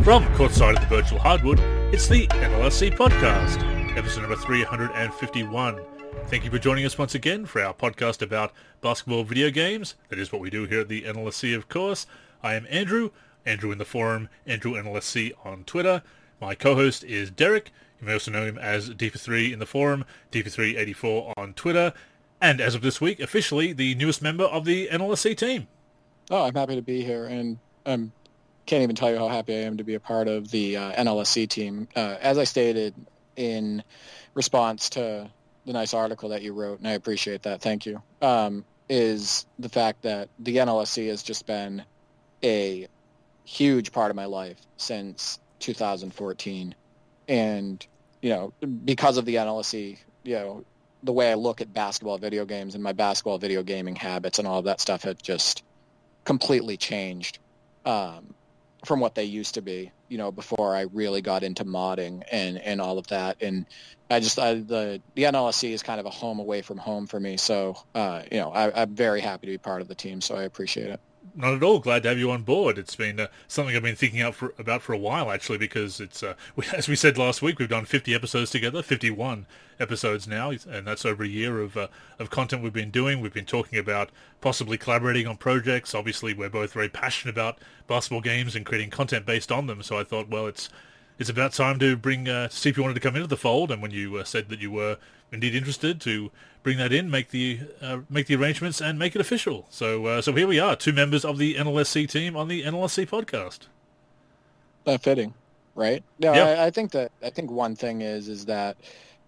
From courtside of the virtual hardwood, it's the NLSC podcast, episode number 351. Thank you for joining us once again for our podcast about basketball video games. That is what we do here at the NLSC, of course. I am Andrew in the forum, Andrew NLSC on Twitter. My co-host is Derek. You may also know him as D4 in the forum, D4 84 on Twitter, and as of this week, officially the newest member of the NLSC team. Oh, I'm happy to be here, and can't even tell you how happy I am to be a part of the NLSC team. As I stated in response to the nice article that you wrote, and I appreciate that, thank you, is the fact that the NLSC has just been a huge part of my life since 2014. And, because of the NLSC, the way I look at basketball video games and my basketball video gaming habits and all of that stuff have just completely changed from what they used to be, before I really got into modding and all of that. And the NLSC is kind of a home away from home for me. So, I'm very happy to be part of the team. So I appreciate it. Not at all. Glad to have you on board. It's been something I've been thinking about for a while, actually, because it's, as we said last week, we've done 50 episodes together, 51 episodes now, and that's over a year of content we've been doing. We've been talking about possibly collaborating on projects. Obviously, we're both very passionate about basketball games and creating content based on them, so I thought, well, it's about time to see if you wanted to come into the fold, and when you said that you were indeed interested, to bring that in, make the arrangements, and make it official. So here we are, two members of the NLSC team on the NLSC podcast. Fitting, right? No, yep. I think one thing is that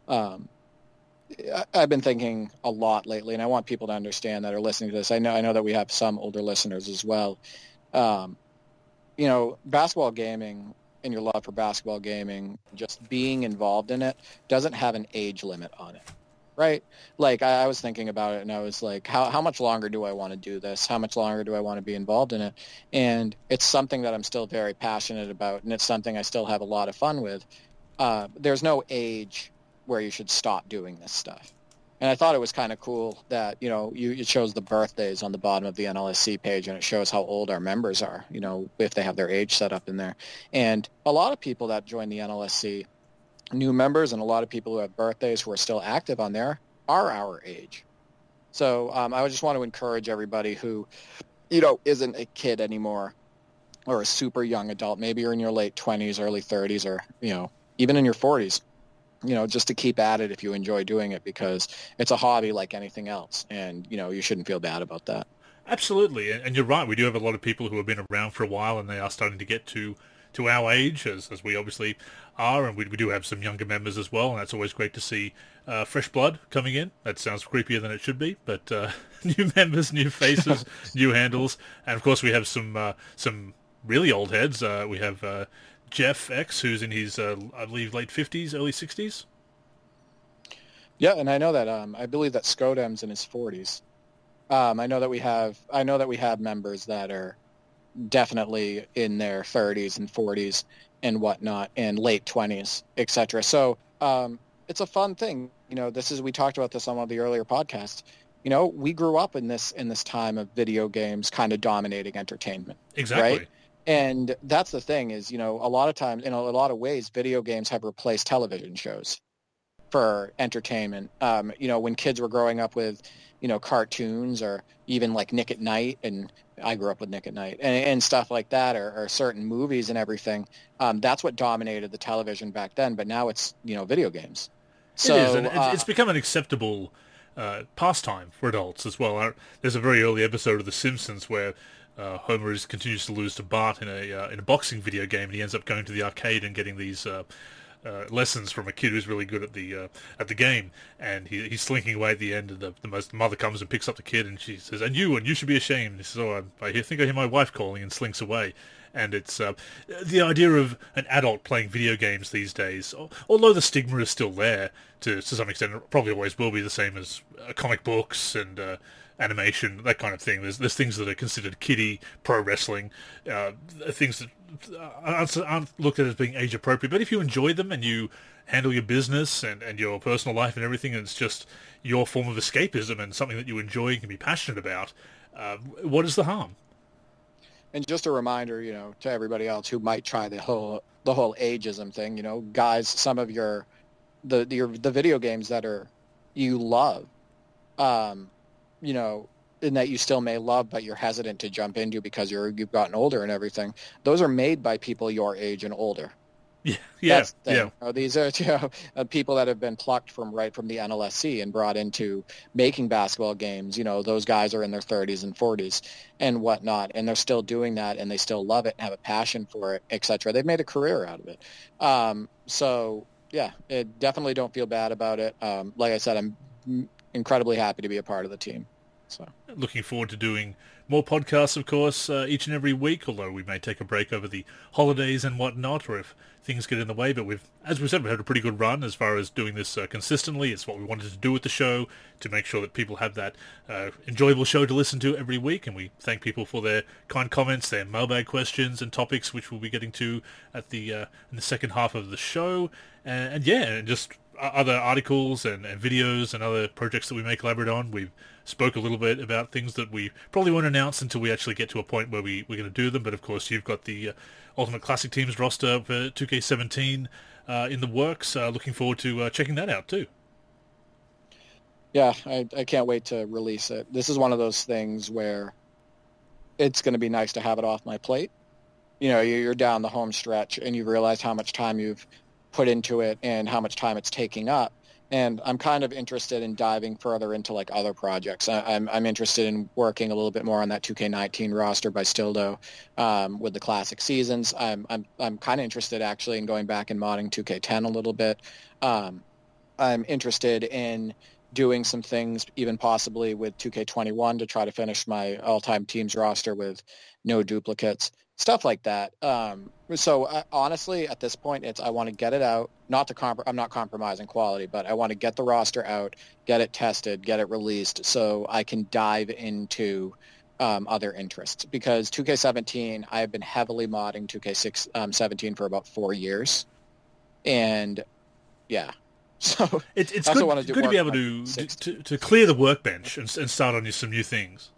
I've been thinking a lot lately, and I want people to understand that are listening to this. I know that we have some older listeners as well. Basketball gaming and your love for basketball gaming, just being involved in it, doesn't have an age limit on it, right? Like, I was thinking about it, and I was like, how much longer do I want to do this? How much longer do I want to be involved in it? And it's something that I'm still very passionate about, and it's something I still have a lot of fun with. There's no age where you should stop doing this stuff. And I thought it was kind of cool that, it shows the birthdays on the bottom of the NLSC page, and it shows how old our members are, if they have their age set up in there. And a lot of people that join the NLSC, new members, and a lot of people who have birthdays who are still active on there, are our age. So I just want to encourage everybody who, isn't a kid anymore or a super young adult. Maybe you're in your late 20s, early 30s, or, even in your 40s. Just to keep at it if you enjoy doing it, because it's a hobby like anything else, and, you shouldn't feel bad about that. Absolutely, and you're right. We do have a lot of people who have been around for a while, and they are starting to get to our age, as we obviously are, and we do have some younger members as well, and that's always great to see fresh blood coming in. That sounds creepier than it should be, but new members, new faces, new handles, and of course we have some really old heads. We have Jeff X, who's in his, I believe, late 50s, early 60s. Yeah, and I know that I believe that Skodem's in his 40s. I know that we have members that are definitely in their 30s and 40s and whatnot, and late 20s, etc. So it's a fun thing. We talked about this on one of the earlier podcasts. We grew up in this time of video games kind of dominating entertainment. Exactly. Right? And that's the thing is, a lot of times, in a lot of ways, video games have replaced television shows for entertainment. When kids were growing up with, cartoons, or even like Nick at Night, and I grew up with Nick at Night, and stuff like that, or certain movies and everything, that's what dominated the television back then. But now it's, video games. So, it is, and it's become an acceptable pastime for adults as well. There's a very early episode of The Simpsons where Homer continues to lose to Bart in a boxing video game, and he ends up going to the arcade and getting these lessons from a kid who's really good at the game, and he's slinking away at the end, and the mother comes and picks up the kid, and she says, and you should be ashamed. And he says, oh, I think I hear my wife calling, and slinks away. And it's the idea of an adult playing video games these days, although the stigma is still there to some extent, it probably always will be the same as comic books and animation, that kind of thing. There's things that are considered kiddie, pro wrestling, things that aren't looked at as being age appropriate. But if you enjoy them and you handle your business and your personal life and everything, and it's just your form of escapism and something that you enjoy and can be passionate about, what is the harm? And just a reminder, to everybody else who might try the whole ageism thing, guys, some of the video games that you love, um, you know, and that you still may love, but you're hesitant to jump into because you've gotten older and everything. Those are made by people your age and older. Yeah, That's the yeah. thing. These are people that have been plucked from the NLSC and brought into making basketball games. Those guys are in their 30s and 40s and whatnot, and they're still doing that, and they still love it and have a passion for it, etc. They've made a career out of it. So yeah, definitely don't feel bad about it. Like I said, I'm incredibly happy to be a part of the team. So Looking forward to doing more podcasts, of course, each and every week, although we may take a break over the holidays and whatnot, or if things get in the way. But as we said, we've had a pretty good run as far as doing this consistently. It's what we wanted to do with the show, to make sure that people have that enjoyable show to listen to every week. And we thank people for their kind comments, their mailbag questions and topics, which we'll be getting to at in the second half of the show. And just other articles and videos and other projects that we may collaborate on. We've spoke a little bit about things that we probably won't announce until we actually get to a point where we're going to do them. But of course, you've got the Ultimate Classic Teams roster for 2K17 in the works. Looking forward to checking that out too. Yeah, I can't wait to release it. This is one of those things where it's going to be nice to have it off my plate. You're down the home stretch and you've realized how much time you've put into it and how much time it's taking up. And I'm kind of interested in diving further into like other projects. I'm interested in working a little bit more on that 2K19 roster by Stildo with the classic seasons. I'm kind of interested actually in going back and modding 2K10 a little bit. I'm interested in doing some things, even possibly with 2K21 to try to finish my all-time teams roster with no duplicates. Stuff like that. So honestly, at this point, I want to get it out. I'm not compromising quality, but I want to get the roster out, get it tested, get it released, so I can dive into other interests. Because 2K17, I have been heavily modding 2K17 for about 4 years, and yeah. So it's good to be able to clear the workbench and start on some new things.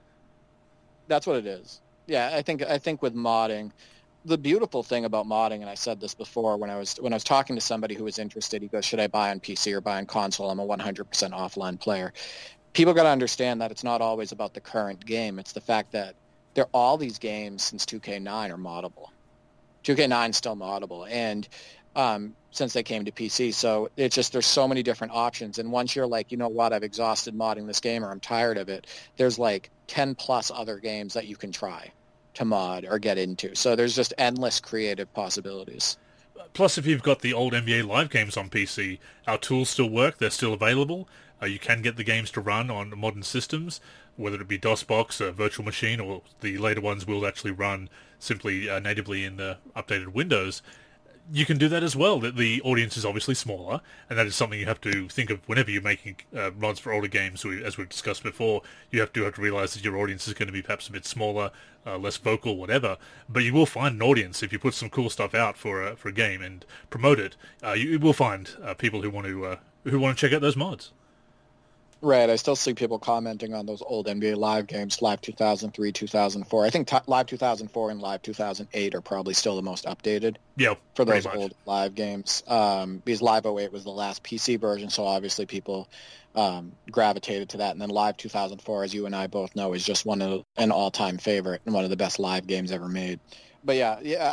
That's what it is. Yeah, I think with modding, the beautiful thing about modding, and I said this before when I was talking to somebody who was interested, he goes, should I buy on PC or buy on console? I'm a 100% offline player. People got to understand that it's not always about the current game. It's the fact that all these games since 2K9 are moddable. 2K9 is still moddable, and since they came to PC. So it's just there's so many different options. And once you're like, you know what, I've exhausted modding this game or I'm tired of it, there's like 10 plus other games that you can try to mod or get into. So there's just endless creative possibilities. Plus, if you've got the old NBA Live games on PC, our tools still work. They're still available. You can get the games to run on modern systems, whether it be DOSBox, a virtual machine, or the later ones will actually run simply natively in the updated Windows. You can do that as well. The audience is obviously smaller, and that is something you have to think of whenever you're making mods for older games. As we've discussed before, you have to realize that your audience is going to be perhaps a bit smaller, less vocal, whatever. But you will find an audience if you put some cool stuff out for a game and promote it. You will find people who want to check out those mods. Right. I still see people commenting on those old NBA Live games, Live 2003, 2004. I think Live 2004 and Live 2008 are probably still the most updated. Yeah, for those old Live games. Because Live 08 was the last PC version, so obviously people gravitated to that. And then Live 2004, as you and I both know, is just an all-time favorite and one of the best Live games ever made. But yeah,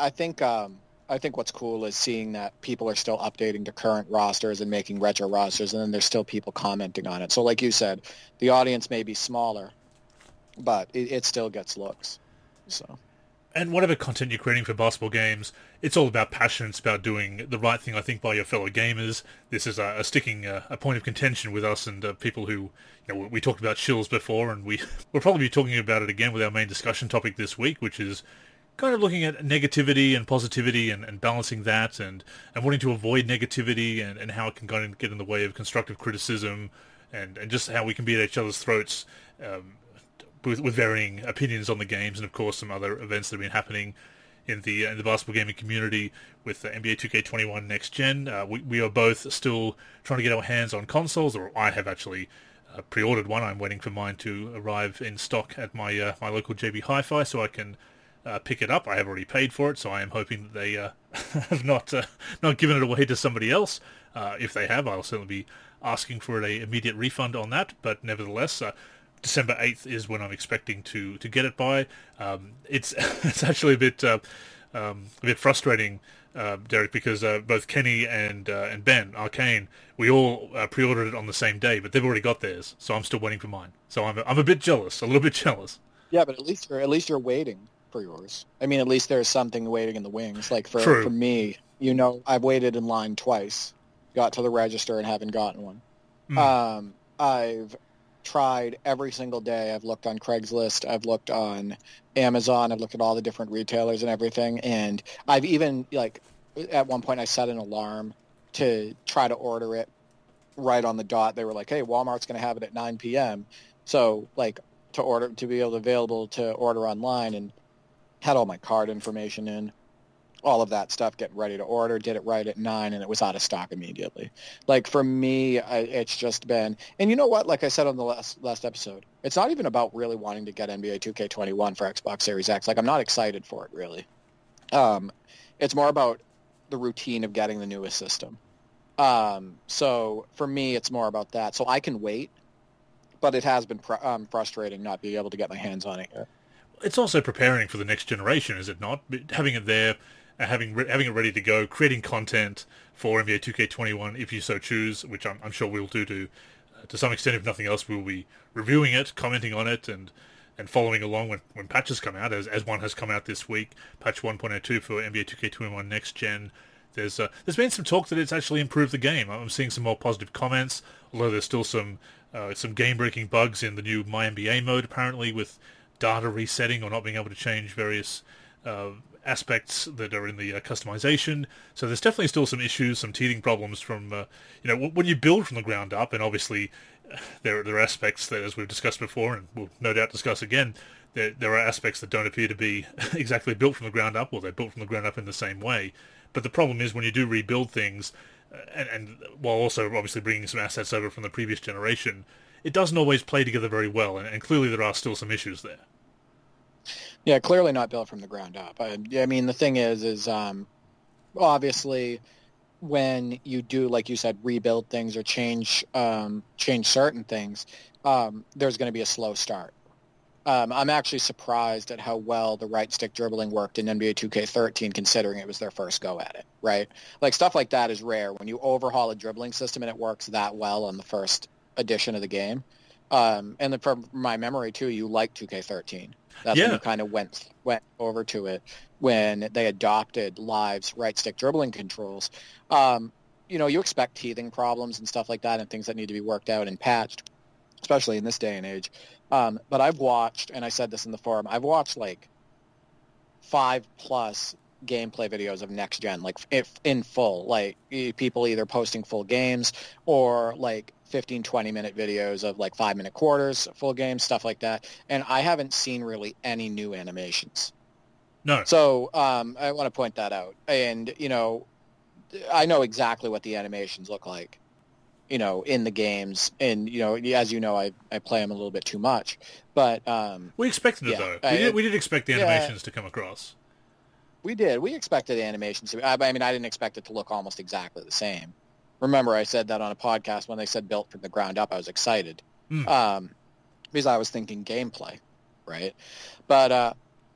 I think what's cool is seeing that people are still updating to current rosters and making retro rosters, and then there's still people commenting on it. So like you said, the audience may be smaller, but it still gets looks. So. And whatever content you're creating for basketball games, it's all about passion. It's about doing the right thing, I think, by your fellow gamers. This is a point of contention with us and people who, we talked about shills before, and we'll probably be talking about it again with our main discussion topic this week, which is kind of looking at negativity and positivity and balancing that and wanting to avoid negativity and how it can kind of get in the way of constructive criticism and just how we can be at each other's throats with varying opinions on the games, and of course some other events that have been happening in the basketball gaming community with NBA 2K21 Next Gen. We are both still trying to get our hands on consoles, or I have actually pre-ordered one. I'm waiting for mine to arrive in stock at my local JB Hi-Fi so I can pick it up. I have already paid for it, so I am hoping that they have not given it away to somebody else. If they have, I'll certainly be asking for an immediate refund on that. But nevertheless, December 8th is when I'm expecting to get it by. It's it's actually a bit frustrating, Derek, because both Kenny and Ben Arcane, we all pre-ordered it on the same day, but they've already got theirs, so I'm still waiting for mine. So I'm a bit jealous, a little bit jealous. Yeah, but at least you're waiting for yours. I mean, at least there's something waiting in the wings. Like for me, I've waited in line twice, got to the register and haven't gotten one. I've tried every single day. I've looked on Craigslist, I've looked on Amazon, I've looked at all the different retailers and everything, and I've even, at one point I set an alarm to try to order it right on the dot. They were like, hey, Walmart's going to have it at 9 p.m. So, to be available to order online, and had all my card information in, all of that stuff, getting ready to order, did it right at 9, and it was out of stock immediately. For me, it's just been, and you know what, like I said on the last episode, it's not even about really wanting to get NBA 2K21 for Xbox Series X. I'm not excited for it, really. It's more about the routine of getting the newest system. So for me, it's more about that. So I can wait, but it has been frustrating not being able to get my hands on it yet. It's also preparing for the next generation, is it not? Having it there, having it ready to go, creating content for NBA 2K21 if you so choose, which I'm sure we'll do to some extent. If nothing else, we'll be reviewing it, commenting on it, and following along when patches come out, as one has come out this week, patch 1.02 for NBA 2K21 Next Gen. There's been some talk that it's actually improved the game. I'm seeing some more positive comments, although there's still some game-breaking bugs in the new MyNBA mode, apparently, with data resetting or not being able to change various aspects that are in the customization. So there's definitely still some issues, some teething problems from, when you build from the ground up, and obviously there are aspects that, as we've discussed before, and we'll no doubt discuss again, there are aspects that don't appear to be exactly built from the ground up, or they're built from the ground up in the same way. But the problem is when you do rebuild things, and while also obviously bringing some assets over from the previous generation, it doesn't always play together very well, and clearly there are still some issues there. Yeah, clearly not built from the ground up. I mean, the thing is obviously when you do, like you said, rebuild things or change certain things, there's going to be a slow start. I'm actually surprised at how well the right stick dribbling worked in NBA 2K13, considering it was their first go at it, right? Stuff like that is rare. When you overhaul a dribbling system and it works that well on the first edition of the game. And then from my memory, too, you liked 2K13. That's when you kind of went over to it when they adopted Live's right stick dribbling controls. You expect teething problems and stuff like that and things that need to be worked out and patched, especially in this day and age. But I've watched, and I said this in the forum, I've watched 5+ gameplay videos of Next Gen, in full, people either posting full games or 15-20 minute videos of 5-minute quarters, full games, stuff like that. And I haven't seen really any new animations. No. So I want to point that out. And, I know exactly what the animations look like, in the games. And, as you know, I play them a little bit too much. But we expected it, though. We did expect the animations to come across. We did. We expected the animations to. I mean, I didn't expect it to look almost exactly the same. Remember, I said that on a podcast when they said built from the ground up. I was excited because I was thinking gameplay, right? But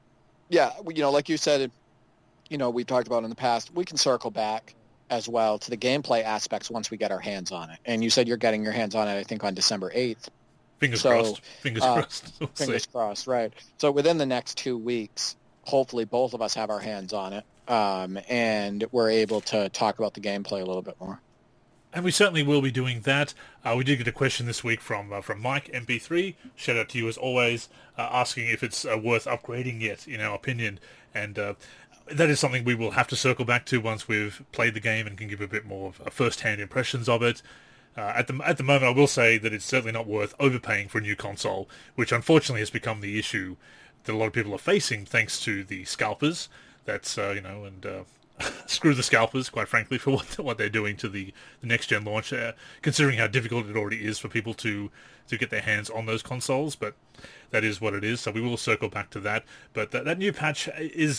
like you said, we talked about in the past. We can circle back as well to the gameplay aspects once we get our hands on it. And you said you're getting your hands on it, I think, on December 8th. Fingers crossed. Fingers crossed. Fingers crossed. Right. So within the next 2 weeks, hopefully both of us have our hands on it, and we're able to talk about the gameplay a little bit more. And we certainly will be doing that. We did get a question this week from Mike MP3. Shout out to you as always, asking if it's worth upgrading yet, in our opinion. And that is something we will have to circle back to once we've played the game and can give a bit more first-hand impressions of it. At the moment, I will say that it's certainly not worth overpaying for a new console, which unfortunately has become the issue that a lot of people are facing thanks to the scalpers. That's screw the scalpers, quite frankly, for what they're doing to the next gen launch, considering how difficult it already is for people to get their hands on those consoles. But that is what it is. So we will circle back to that. But that new patch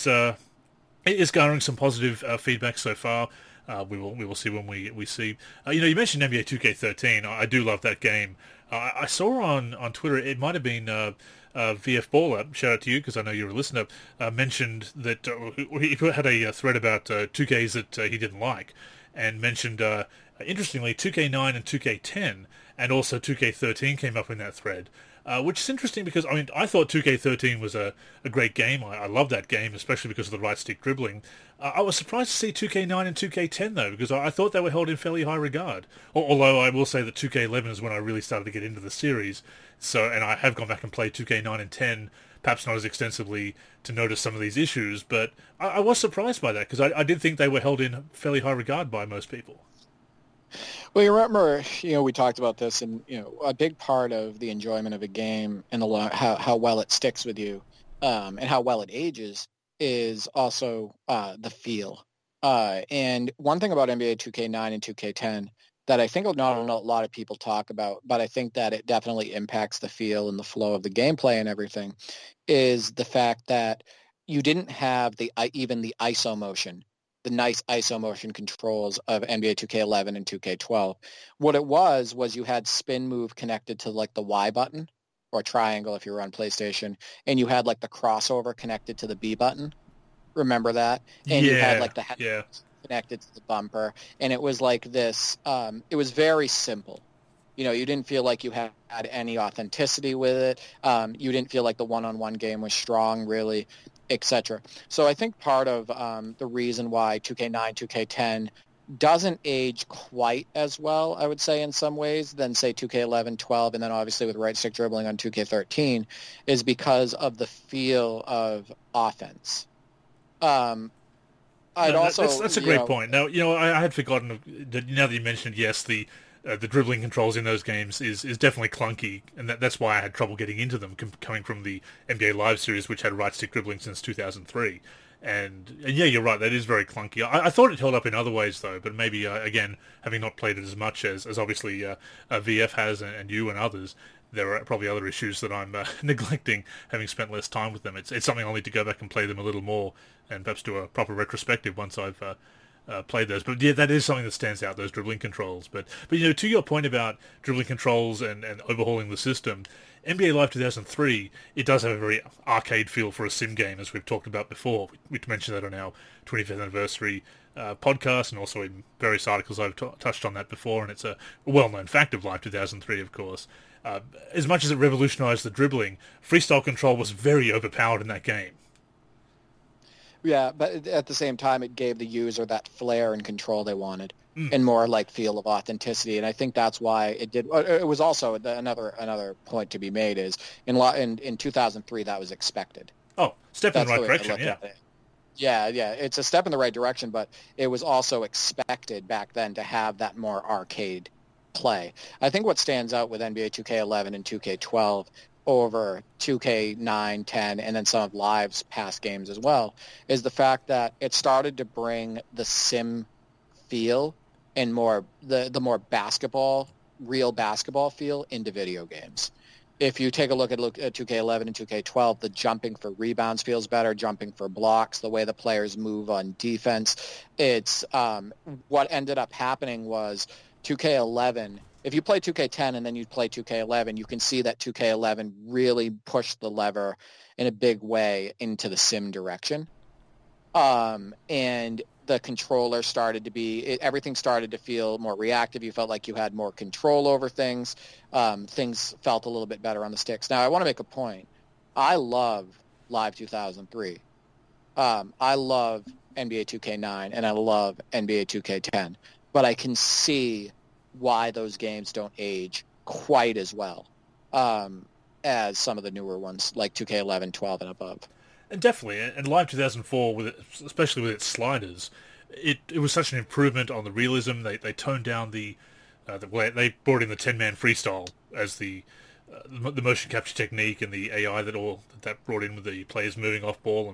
is garnering some positive feedback so far. We will see when we see. You mentioned NBA 2K13. I do love that game. I saw on Twitter, it might have been VF Baller, shout out to you because I know you're a listener, mentioned that he had a thread about 2Ks that he didn't like, and mentioned, interestingly, 2K9 and 2K10, and also 2K13 came up in that thread. Which is interesting because, I thought 2K13 was a great game. I love that game, especially because of the right-stick dribbling. I was surprised to see 2K9 and 2K10, though, because I thought they were held in fairly high regard. Although I will say that 2K11 is when I really started to get into the series. And I have gone back and played 2K9 and 10, perhaps not as extensively, to notice some of these issues. But I was surprised by that, because I did think they were held in fairly high regard by most people. Well, you remember, we talked about this, and a big part of the enjoyment of a game and how well it sticks with you, and how well it ages, is also the feel. And one thing about NBA 2K9 and 2K10 that I think not a lot of people talk about, but I think that it definitely impacts the feel and the flow of the gameplay and everything, is the fact that you didn't have even the ISO motion, the nice ISO motion controls of NBA 2K11 and 2K12. What it was you had spin move connected to like the Y button, or triangle if you were on PlayStation, and you had like the crossover connected to the B button. Remember that? And you had like the head connected to the bumper, and it was like this. It was very simple. You didn't feel like you had any authenticity with it. You didn't feel like the one-on-one game was strong, really, etc. So I think part of the reason why 2K9, 2K10 doesn't age quite as well, I would say, in some ways, than, say, 2K11, 12, and then obviously with right-stick dribbling on 2K13, is because of the feel of offense. That's a great point. Now, I had forgotten that. Now that you mentioned, yes, the dribbling controls in those games is definitely clunky, and that's why I had trouble getting into them, coming from the NBA Live series, which had right-stick dribbling since 2003. And yeah, you're right, that is very clunky. I thought it held up in other ways, though, but maybe, again, having not played it as much as obviously VF has and you and others, there are probably other issues that I'm neglecting, having spent less time with them. It's something I'll need to go back and play them a little more, and perhaps do a proper retrospective once I've played those. But yeah, that is something that stands out, those dribbling controls. But to your point about dribbling controls and overhauling the system, NBA Live 2003, it does have a very arcade feel for a sim game, as we've talked about before. We mentioned that on our 25th anniversary podcast, and also in various articles I've touched on that before, and it's a well-known fact of Live 2003, of course. As much as it revolutionized the dribbling, freestyle control was very overpowered in that game. Yeah, but at the same time, it gave the user that flair and control they wanted, and more like feel of authenticity. And I think that's why it did. It was also another point to be made is in 2003 that was expected. Oh, step in the right direction. Yeah. Yeah, it's a step in the right direction, but it was also expected back then to have that more arcade play. I think what stands out with NBA 2K11 and 2K12 over 2K9, 10, and then some of Live's past games as well, is the fact that it started to bring the sim feel and the more real basketball feel into video games. If you take a look at 2K11 and 2K12, the jumping for rebounds feels better, jumping for blocks, the way the players move on defense. It's what ended up happening was 2K11, if you play 2K10 and then you play 2K11, you can see that 2K11 really pushed the lever in a big way into the sim direction. And the controller everything started to feel more reactive. You felt like you had more control over things. Things felt a little bit better on the sticks. Now, I want to make a point. I love Live 2003. I love NBA 2K9, and I love NBA 2K10. But I can see why those games don't age quite as well as some of the newer ones, like 2K11, 12, and above. And definitely, and Live 2004, especially with its sliders, it was such an improvement on the realism. They toned down they brought in the 10-man freestyle as the motion capture technique and the AI that brought in with the players moving off ball and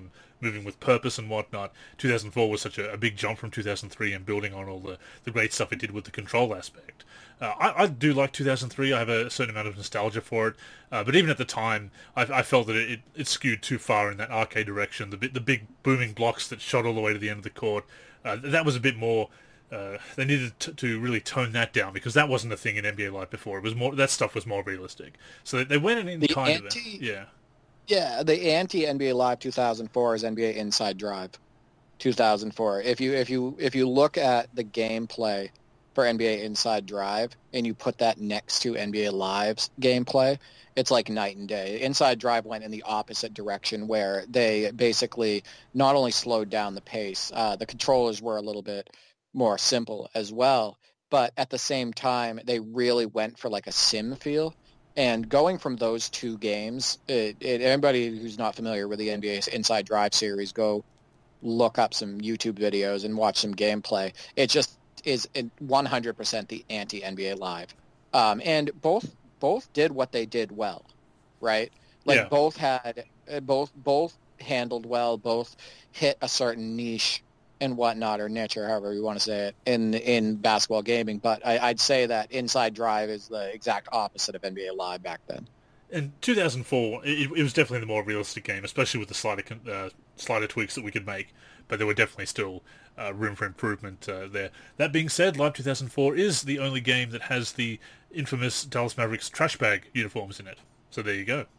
moving with purpose and whatnot. 2004 was such a big jump from 2003 and building on all the great stuff it did with the control aspect. I do like 2003. I have a certain amount of nostalgia for it, but even at the time, I felt that it skewed too far in that arcade direction. The big booming blocks that shot all the way to the end of the court, that was a bit more. They needed to really tone that down because that wasn't a thing in NBA Live before. It was more that stuff was more realistic. So they went in kind of yeah. Yeah, the anti-NBA Live 2004 is NBA Inside Drive 2004. If you look at the gameplay for NBA Inside Drive and you put that next to NBA Live's gameplay, it's like night and day. Inside Drive went in the opposite direction where they basically not only slowed down the pace, the controllers were a little bit more simple as well, but at the same time, they really went for like a sim feel. And going from those two games, anybody who's not familiar with the NBA Inside Drive series, go look up some YouTube videos and watch some gameplay. It just is 100% the anti-NBA Live. And both did what they did well, right? Like Yeah. both had both handled well, both hit a certain niche and whatnot, or niche, or however you want to say it, in basketball gaming. But I'd say that Inside Drive is the exact opposite of NBA Live back then. In 2004, it was definitely the more realistic game, especially with the slider tweaks that we could make. But there were definitely still room for improvement there. That being said, Live 2004 is the only game that has the infamous Dallas Mavericks trash bag uniforms in it. So there you go.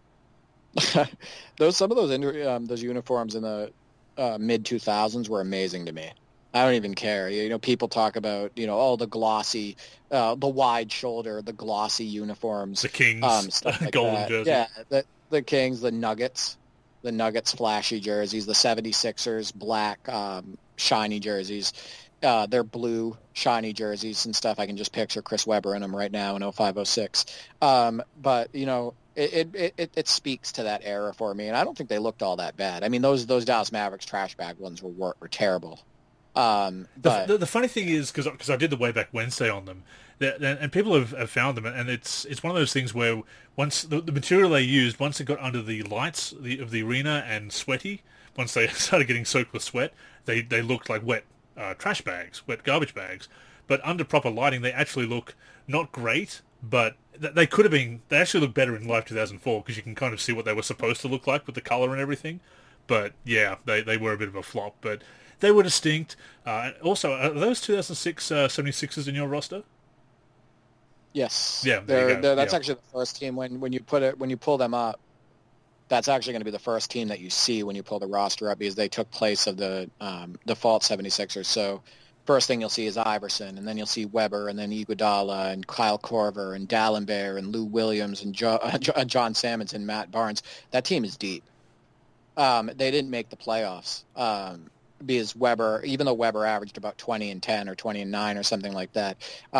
Some of those uniforms in the mid 2000s were amazing to me. I don't even care. You know, people talk about, the glossy, the wide shoulder, the glossy uniforms. The Kings, stuff like golden that. jersey. Yeah, the Kings, the Nuggets flashy jerseys, the 76ers black shiny jerseys, their blue shiny jerseys and stuff. I can just picture Chris Webber in them right now in 0506. But, it speaks to that era for me, and I don't think they looked all that bad. I mean, those Dallas Mavericks trash bag ones were terrible. But The funny thing is, because I did the Way Back Wednesday on them, and people have found them, and it's one of those things where once the material they used, once it got under the lights of the arena and sweaty, once they started getting soaked with sweat, they looked like wet trash bags, wet garbage bags. But under proper lighting, they actually look not great, but they could have been. They actually look better in Live 2004 because you can kind of see what they were supposed to look like with the color and everything. But yeah, they were a bit of a flop, but they were distinct. Also, are those 2006 76ers in your roster? Yes. Yeah, there you go. That's Yeah. actually the first team when you pull them up. That's actually going to be the first team that you see when you pull the roster up because they took place of the default 76ers. So first thing you'll see is Iverson, and then you'll see Weber, and then Iguodala, and Kyle Korver, and Dallenberg, and Lou Williams, and John Sammons, and Matt Barnes. That team is deep. They didn't make the playoffs because Weber, even though Weber averaged about 20 and 10 or 20 and 9 or something like that,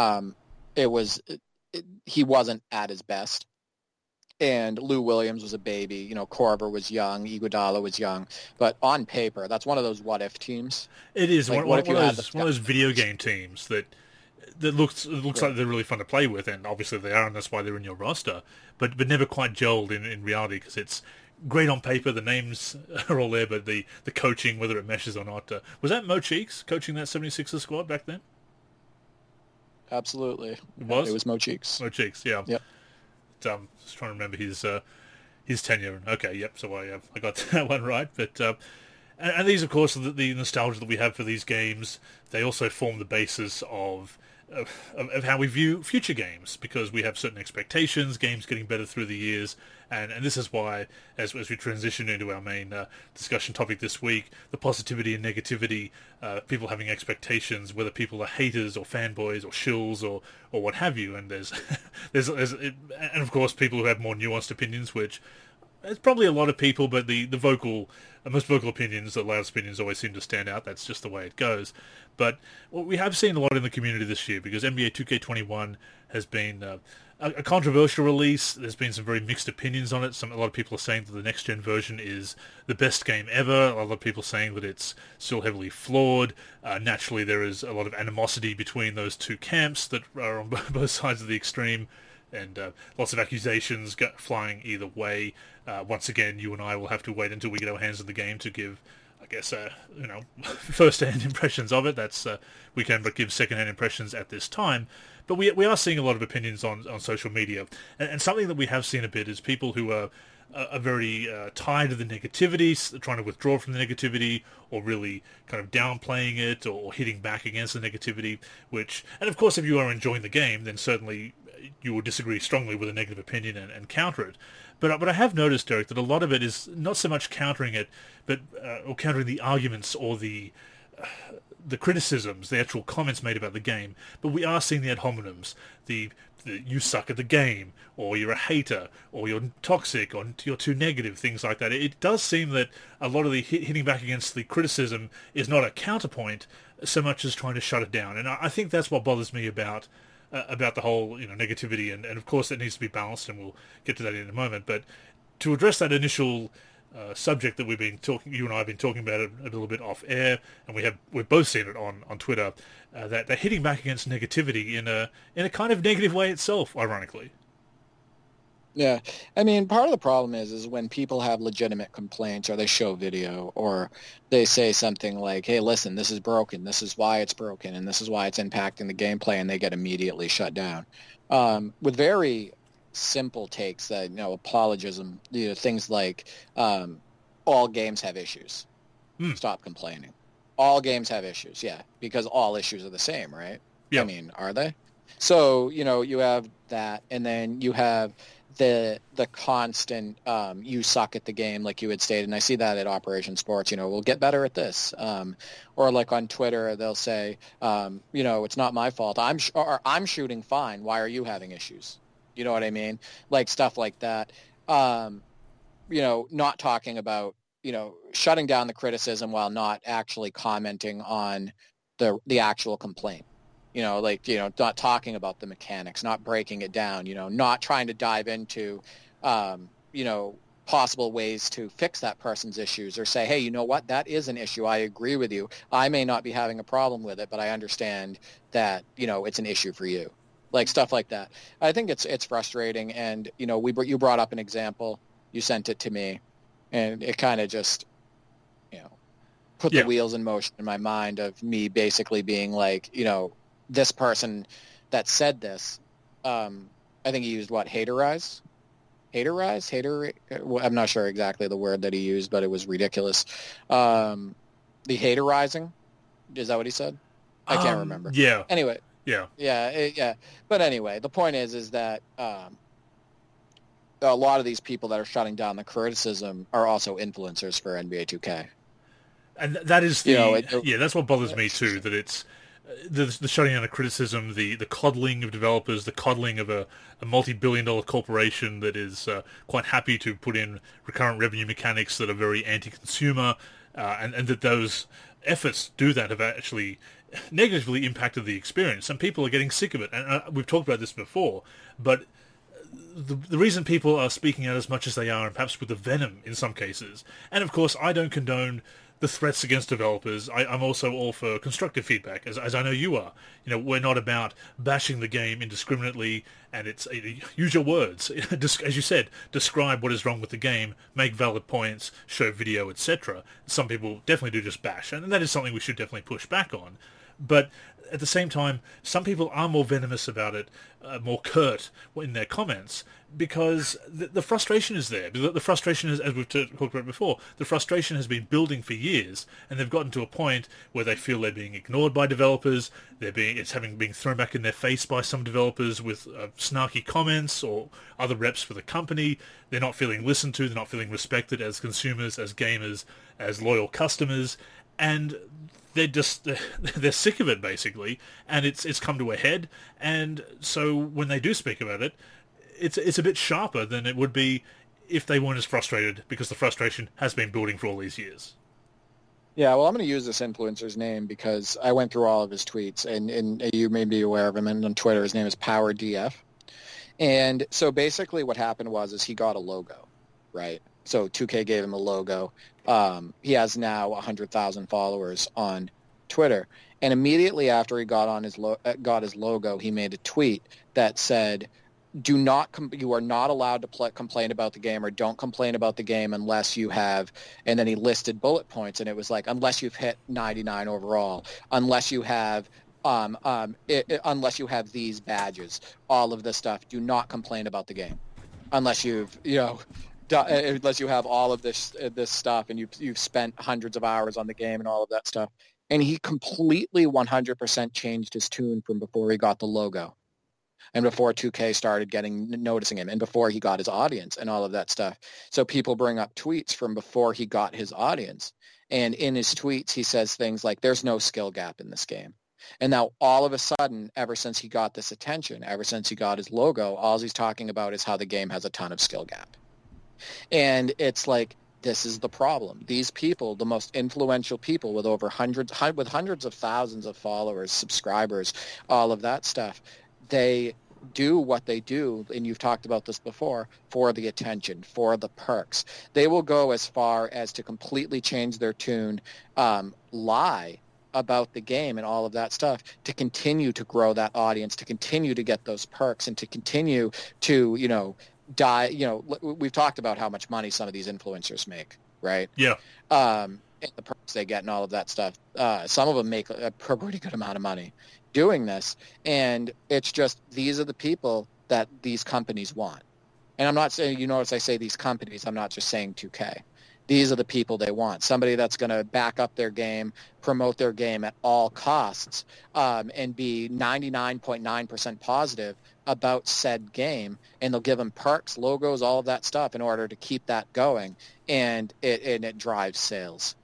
he wasn't at his best. And Lou Williams was a baby. Korver was young. Iguodala was young. But on paper, that's one of those what-if teams. It is Like, one of those video game teams that looks like they're really fun to play with, and obviously they are, and that's why they're in your roster. But never quite gelled in reality because it's great on paper. The names are all there, but the coaching, whether it meshes or not. Was that Mo Cheeks coaching that 76ers squad back then? Absolutely. It was? It was Mo Cheeks. Mo Cheeks, yeah. Yep. Just trying to remember his tenure. Okay, yep. So I got that one right. But and these, of course, the nostalgia that we have for these games. They also form the basis of how we view future games because we have certain expectations. Games getting better through the years, and this is why, as we transition into our main discussion topic this week, the positivity and negativity, people having expectations, whether people are haters or fanboys or shills or what have you, and there's and of course people who have more nuanced opinions, which it's probably a lot of people, but the most vocal opinions, the loudest opinions always seem to stand out. That's just the way it goes. But we have seen a lot in the community this year because NBA 2K21 has been a controversial release. There's been some very mixed opinions on it. A lot of people are saying that the next-gen version is the best game ever. A lot of people saying that it's still heavily flawed. Naturally, there is a lot of animosity between those two camps that are on both sides of the extreme. and lots of accusations flying either way. Once again, you and I will have to wait until we get our hands on the game to give, I guess, first-hand impressions of it. That's we can but give second-hand impressions at this time. But we are seeing a lot of opinions on social media, and something that we have seen a bit is people who are very tied to the negativity, trying to withdraw from the negativity, or really kind of downplaying it, or hitting back against the negativity. And of course, if you are enjoying the game, then certainly you will disagree strongly with a negative opinion and counter it. But I have noticed, Derek, that a lot of it is not so much countering it, but or countering the arguments or the criticisms, the actual comments made about the game, but we are seeing the ad hominems, the you suck at the game, or you're a hater, or you're toxic, or you're too negative, things like that. It does seem that a lot of the hitting back against the criticism is not a counterpoint so much as trying to shut it down, and I think that's what bothers me about the whole negativity, and of course it needs to be balanced, and we'll get to that in a moment. But to address that initial subject that you and I have been talking about it a little bit off air, and we've both seen it on Twitter, that they're hitting back against negativity in a kind of negative way itself, ironically. Yeah, I mean, part of the problem is when people have legitimate complaints, or they show video, or they say something like, "Hey, listen, this is broken. This is why it's broken, and this is why it's impacting the gameplay," and they get immediately shut down with very simple takes that apologism, things like all games have issues. Stop complaining. All games have issues, yeah, because all issues are the same, right? Yeah. I mean, are they? So you have that, and then you have the constant you suck at the game, like you had stated, and I see that at Operation Sports. We'll get better at this, or like on Twitter they'll say, it's not my fault. I'm shooting fine. Why are you having issues? You know what I mean? Like stuff like that. Not talking about shutting down the criticism while not actually commenting on the actual complaint. Not talking about the mechanics, not breaking it down, not trying to dive into, possible ways to fix that person's issues, or say, hey, you know what, that is an issue. I agree with you. I may not be having a problem with it, but I understand that, it's an issue for you. Like stuff like that. I think it's frustrating. And, you brought up an example, you sent it to me, and it kind of just, put the wheels in motion in my mind of me basically being like, this person that said this, I think he used haterize? I'm not sure exactly the word that he used, but it was ridiculous. The haterizing, is that what he said? I can't remember. Yeah. Anyway. Yeah. Yeah. But anyway, the point is that a lot of these people that are shutting down the criticism are also influencers for NBA 2K. And that is that's what bothers me too, that it's the shutting down of criticism, the coddling of developers, the coddling of a multi-billion-dollar corporation that is quite happy to put in recurrent revenue mechanics that are very anti-consumer, and that those efforts to do that have actually negatively impacted the experience. Some people are getting sick of it, and we've talked about this before, but the reason people are speaking out as much as they are, and perhaps with the venom in some cases, and of course I don't condone the threats against developers. I'm also all for constructive feedback, as I know you are. We're not about bashing the game indiscriminately, and it's use your words. As you said, describe what is wrong with the game, make valid points, show video, etc. Some people definitely do just bash, and that is something we should definitely push back on. But at the same time, some people are more venomous about it, more curt in their comments, because the frustration is there. The frustration is, as we've talked about before, the frustration has been building for years, and they've gotten to a point where they feel they're being ignored by developers. It's having been thrown back in their face by some developers with snarky comments or other reps for the company. They're not feeling listened to. They're not feeling respected as consumers, as gamers, as loyal customers, and they're sick of it, basically, and it's come to a head. And so when they do speak about it, it's a bit sharper than it would be if they weren't as frustrated, because the frustration has been building for all these years. Yeah, well, I'm going to use this influencer's name because I went through all of his tweets, and you may be aware of him. And on Twitter, his name is PowerDF. And so basically what happened was he got a logo, right? So 2K gave him a logo. He has now 100,000 followers on Twitter. And immediately after he got his logo, he made a tweet that said, you are not allowed to complain about the game, or don't complain about the game unless you have, and then he listed bullet points, and it was like, unless you've hit 99 overall, unless you have unless you have these badges, all of this stuff, do not complain about the game unless you've, unless you have all of this stuff and you've spent hundreds of hours on the game and all of that stuff. And he completely 100% changed his tune from before he got the logo, and before 2K started noticing him, and before he got his audience and all of that stuff. So people bring up tweets from before he got his audience, and in his tweets he says things like, there's no skill gap in this game. And now all of a sudden, ever since he got this attention, ever since he got his logo, all he's talking about is how the game has a ton of skill gap. And it's like, this is the problem. These people, the most influential people with hundreds of thousands of followers, subscribers, all of that stuff, they do what they do, and you've talked about this before, for the attention, for the perks. They will go as far as to completely change their tune, lie about the game and all of that stuff to continue to grow that audience, to continue to get those perks, and to continue to, we've talked about how much money some of these influencers make, right? Yeah. And the perks they get and all of that stuff. Some of them make a pretty good amount of money doing this. And it's just, these are the people that these companies want. And I'm not saying, as I say these companies, I'm not just saying 2K. These are the people they want. Somebody that's going to back up their game, promote their game at all costs, and be 99.9% positive about said game. And they'll give them perks, logos, all of that stuff in order to keep that going. And it drives sales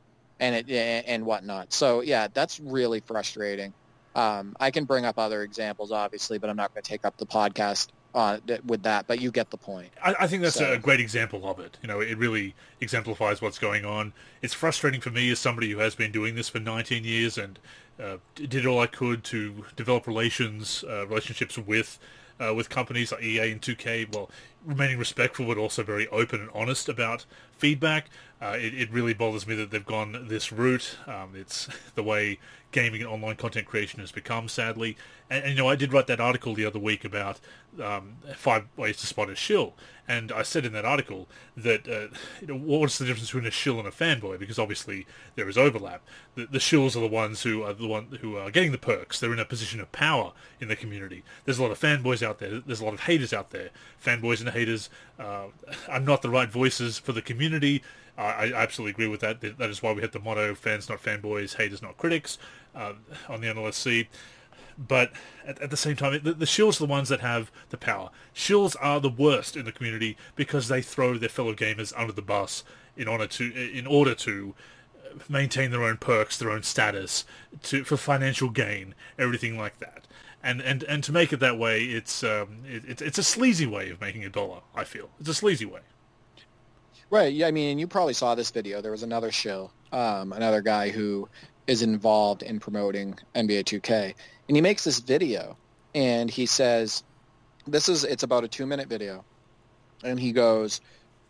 and whatnot. So, yeah, that's really frustrating. I can bring up other examples, obviously, but I'm not going to take up the podcast with that, but you get the point. I think that's a great example of it. It really exemplifies what's going on. It's frustrating for me as somebody who has been doing this for 19 years and did all I could to develop relationships with companies like EA and 2K, well, remaining respectful but also very open and honest about feedback. It really bothers me that they've gone this route. It's the way gaming and online content creation has become, sadly. And I did write that article the other week about 5 ways to spot a shill. And I said in that article that, what's the difference between a shill and a fanboy? Because obviously there is overlap. The shills are the ones who are getting the perks. They're in a position of power in the community. There's a lot of fanboys out there. There's a lot of haters out there. Fanboys and haters are not the right voices for the community. I absolutely agree with that. That is why we have the motto, fans not fanboys, haters not critics, on the NLSC. But at the same time, the shills are the ones that have the power. Shills are the worst in the community because they throw their fellow gamers under the bus in order to maintain their own perks, their own status, for financial gain, everything like that. And to make it that way, it's a sleazy way of making $1. I feel it's a sleazy way. Right. Yeah. I mean, you probably saw this video. There was another shill, another guy who is involved in promoting NBA 2K, and he makes this video, and he says, it's about a 2-minute video, and he goes,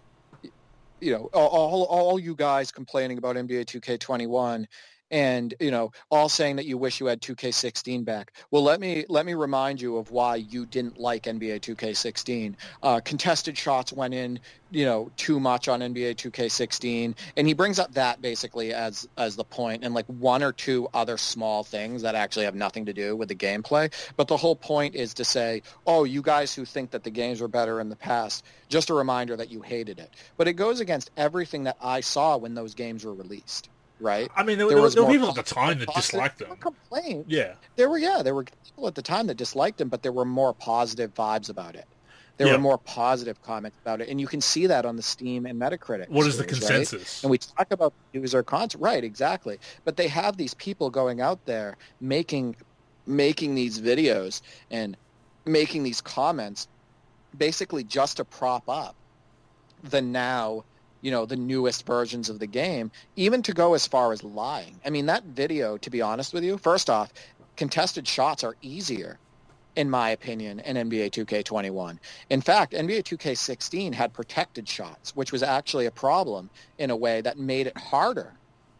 all you guys complaining about NBA 2K21 and, all saying that you wish you had 2K16 back. Well, let me remind you of why you didn't like NBA 2K16. Contested shots went in, too much on NBA 2K16. And he brings up that basically as the point, and like one or two other small things that actually have nothing to do with the gameplay. But the whole point is to say, oh, you guys who think that the games were better in the past, just a reminder that you hated it. But it goes against everything that I saw when those games were released. Right. I mean, there were people at the time that disliked them. Complained. Yeah. There were people at the time that disliked them, but there were more positive vibes about it. There were more positive comments about it, and you can see that on the Steam and Metacritic. What is the consensus? Right? And we talk about user content, right? Exactly. But they have these people going out there making these videos and making these comments, basically just to prop up the newest versions of the game, even to go as far as lying. I mean, that video, to be honest with you, first off, contested shots are easier, in my opinion, in NBA 2K21. In fact, NBA 2K16 had protected shots, which was actually a problem in a way that made it harder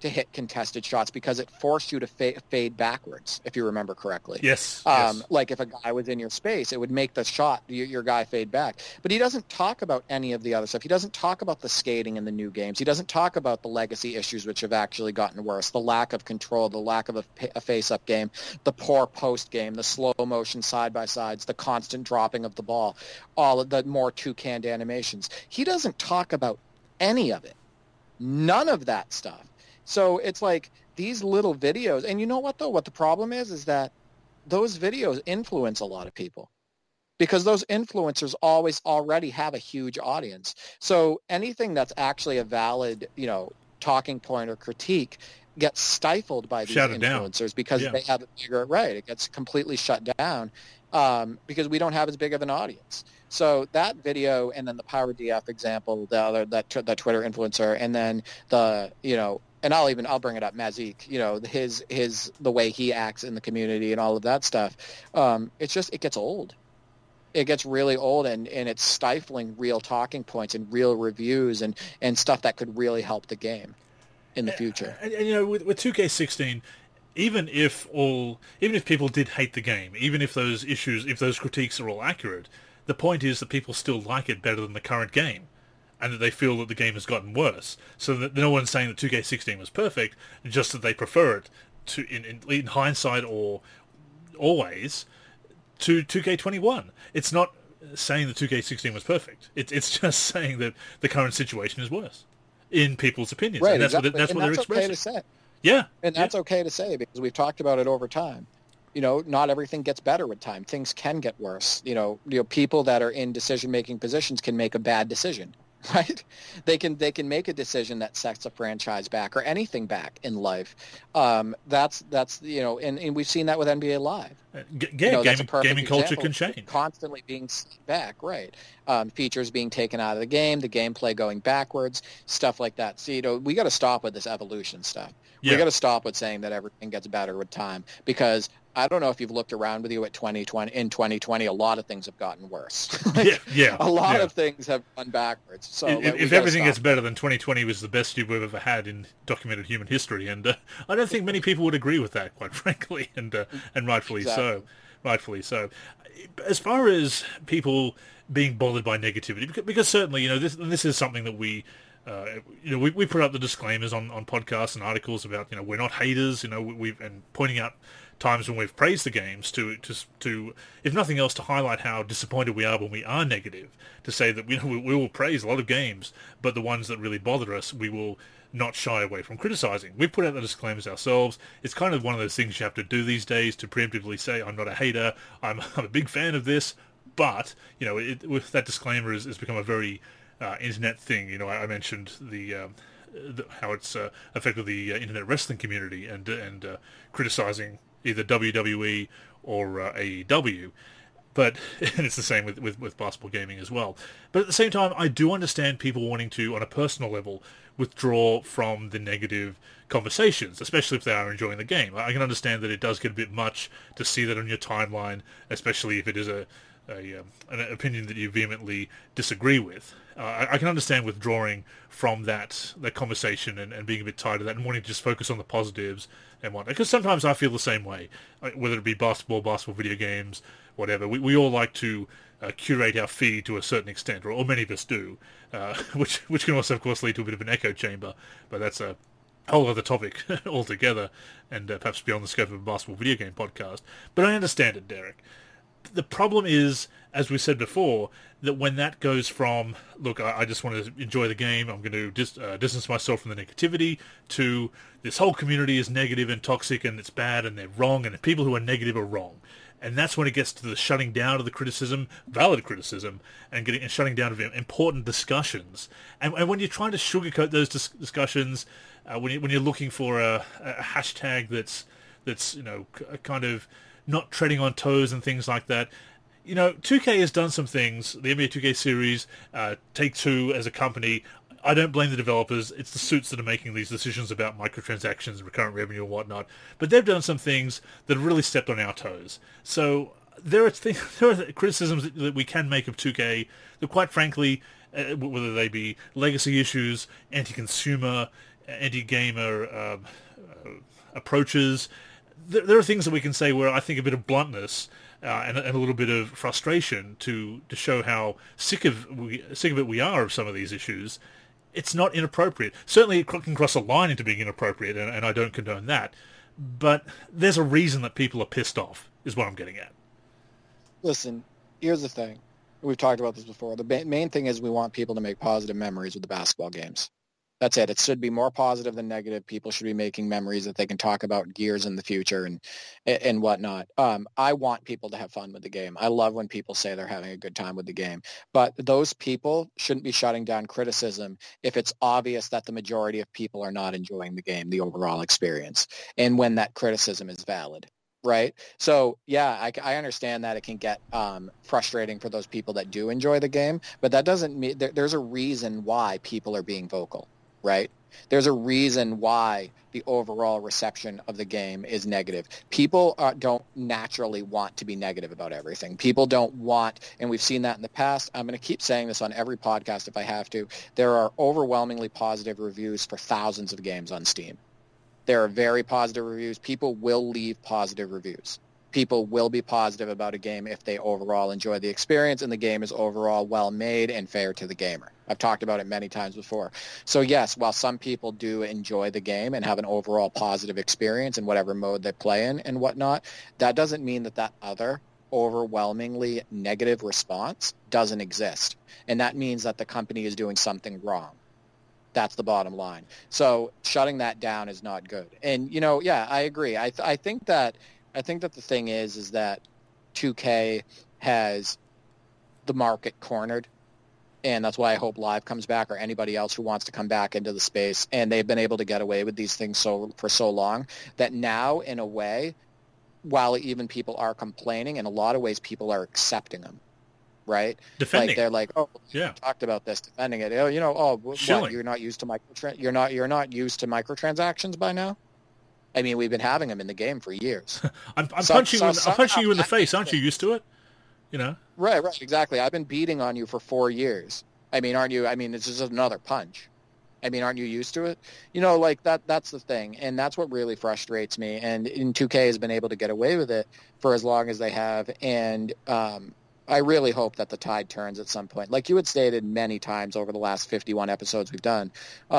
to hit contested shots because it forced you to fade backwards, if you remember correctly. Yes. Like if a guy was in your space, it would make the shot, your guy fade back. But he doesn't talk about any of the other stuff. He doesn't talk about the skating in the new games. He doesn't talk about the legacy issues, which have actually gotten worse, the lack of control, the lack of a face-up game, the poor post game, the slow motion side-by-sides, the constant dropping of the ball, all of the more two-canned animations. He doesn't talk about any of it. None of that stuff. So it's like these little videos, and you know what, though? What the problem is that those videos influence a lot of people because those influencers already have a huge audience. So anything that's actually a valid, talking point or critique gets stifled by these influencers because they have a bigger, right. It gets completely shut down because we don't have as big of an audience. So that video, and then the Power DF example, that Twitter influencer, and then and I'll bring it up, Mazik, his the way he acts in the community and all of that stuff. It gets old. It gets really old, and it's stifling real talking points and real reviews and stuff that could really help the game in the future. And with 2K16, even if people did hate the game, even if those critiques are all accurate, the point is that people still like it better than the current game, and that they feel that the game has gotten worse. So that no one's saying that 2K16 was perfect, just that they prefer it to, in hindsight or always, to 2K21. It's not saying that 2K16 was perfect. It's just saying that the current situation is worse, in people's opinions. Right, and that's exactly. what they're expressing. Okay to say. Yeah. And that's okay to say because we've talked about it over time. Not everything gets better with time. Things can get worse. People that are in decision-making positions can make a bad decision, right? They can make a decision that sets a franchise back or anything back in life. That's and we've seen that with NBA Live. Gaming culture can change. Constantly being set back, right? Features being taken out of the game, the gameplay going backwards, stuff like that. So, we got to stop with this evolution stuff. Yeah. We got to stop with saying that everything gets better with time because I don't know if you've looked around with you at 2020. In 2020, a lot of things have gotten worse. A lot of things have gone backwards. So if everything gets better, then 2020 was the best year we've ever had in documented human history, and I don't think many people would agree with that, quite frankly, and rightfully so. Rightfully so. As far as people being bothered by negativity, because certainly, this is something that we put up the disclaimers on podcasts and articles about, we're not haters, and pointing out times when we've praised the games to if nothing else, to highlight how disappointed we are when we are negative, to say that we will praise a lot of games, but the ones that really bother us, we will not shy away from criticizing. We put out the disclaimers ourselves. It's kind of one of those things you have to do these days to preemptively say, I'm not a hater, I'm a big fan of this, but, with that disclaimer has become a very internet thing. I mentioned how it's affected the internet wrestling community and criticizing either WWE or AEW, but and it's the same with basketball gaming as well. But at the same time, I do understand people wanting to, on a personal level, withdraw from the negative conversations, especially if they are enjoying the game. I can understand that it does get a bit much to see that on your timeline, especially if it is an opinion that you vehemently disagree with. I can understand withdrawing from that conversation and being a bit tired of that and wanting to just focus on the positives and whatnot. Because sometimes I feel the same way, whether it be basketball video games, whatever. We all like to curate our feed to a certain extent, or many of us do, which can also, of course, lead to a bit of an echo chamber. But that's a whole other topic altogether, and perhaps beyond the scope of a basketball video game podcast. But I understand it, Derek. The problem is, as we said before, that when that goes from, look, I just want to enjoy the game, I'm going to distance myself from the negativity, to this whole community is negative and toxic and it's bad and they're wrong and the people who are negative are wrong. And that's when it gets to the shutting down of the criticism, valid criticism, and shutting down of important discussions. And when you're trying to sugarcoat those discussions, when you're looking for a hashtag that's kind of not treading on toes and things like that. 2K has done some things. The NBA 2K series, Take-Two as a company, I don't blame the developers. It's the suits that are making these decisions about microtransactions and recurrent revenue and whatnot. But they've done some things that have really stepped on our toes. So there are criticisms that we can make of 2K that, quite frankly, whether they be legacy issues, anti-consumer, anti-gamer approaches. There are things that we can say where I think a bit of bluntness and a little bit of frustration to show how sick of it we are of some of these issues. It's not inappropriate. Certainly it can cross a line into being inappropriate, and I don't condone that. But there's a reason that people are pissed off, is what I'm getting at. Listen, here's the thing. We've talked about this before. The main thing is we want people to make positive memories with the basketball games. That's it. It should be more positive than negative. People should be making memories that they can talk about years in the future and whatnot. I want people to have fun with the game. I love when people say they're having a good time with the game. But those people shouldn't be shutting down criticism if it's obvious that the majority of people are not enjoying the game, the overall experience, and when that criticism is valid. Right. So, yeah, I understand that it can get frustrating for those people that do enjoy the game, but that doesn't mean there's a reason why people are being vocal. Right? There's a reason why the overall reception of the game is negative. People don't naturally want to be negative about everything. People don't want, and we've seen that in the past. I'm going to keep saying this on every podcast if I have to. There are overwhelmingly positive reviews for thousands of games on Steam. There are very positive reviews. People will leave positive reviews. People will be positive about a game if they overall enjoy the experience and the game is overall well made and fair to the gamer. I've talked about it many times before. So yes, while some people do enjoy the game and have an overall positive experience in whatever mode they play in and whatnot, that doesn't mean that other overwhelmingly negative response doesn't exist. And that means that the company is doing something wrong. That's the bottom line. So shutting that down is not good. And, yeah, I agree. I think that the thing is that 2K has the market cornered, and that's why I hope Live comes back or anybody else who wants to come back into the space. And they've been able to get away with these things for so long that now, in a way, while even people are complaining, in a lot of ways people are accepting them. Right? Defending. Like they're like, oh, yeah, talked about this, defending it. What, you're not used to you're not used to microtransactions by now? I mean, we've been having them in the game for years. I'm punching you in the face. Aren't you used to it? Right, exactly. I've been beating on you for 4 years. I mean, aren't you? I mean, it's just another punch. I mean, aren't you used to it? Like that's the thing. And that's what really frustrates me. And 2K has been able to get away with it for as long as they have. And I really hope that the tide turns at some point. Like you had stated many times over the last 51 episodes we've done,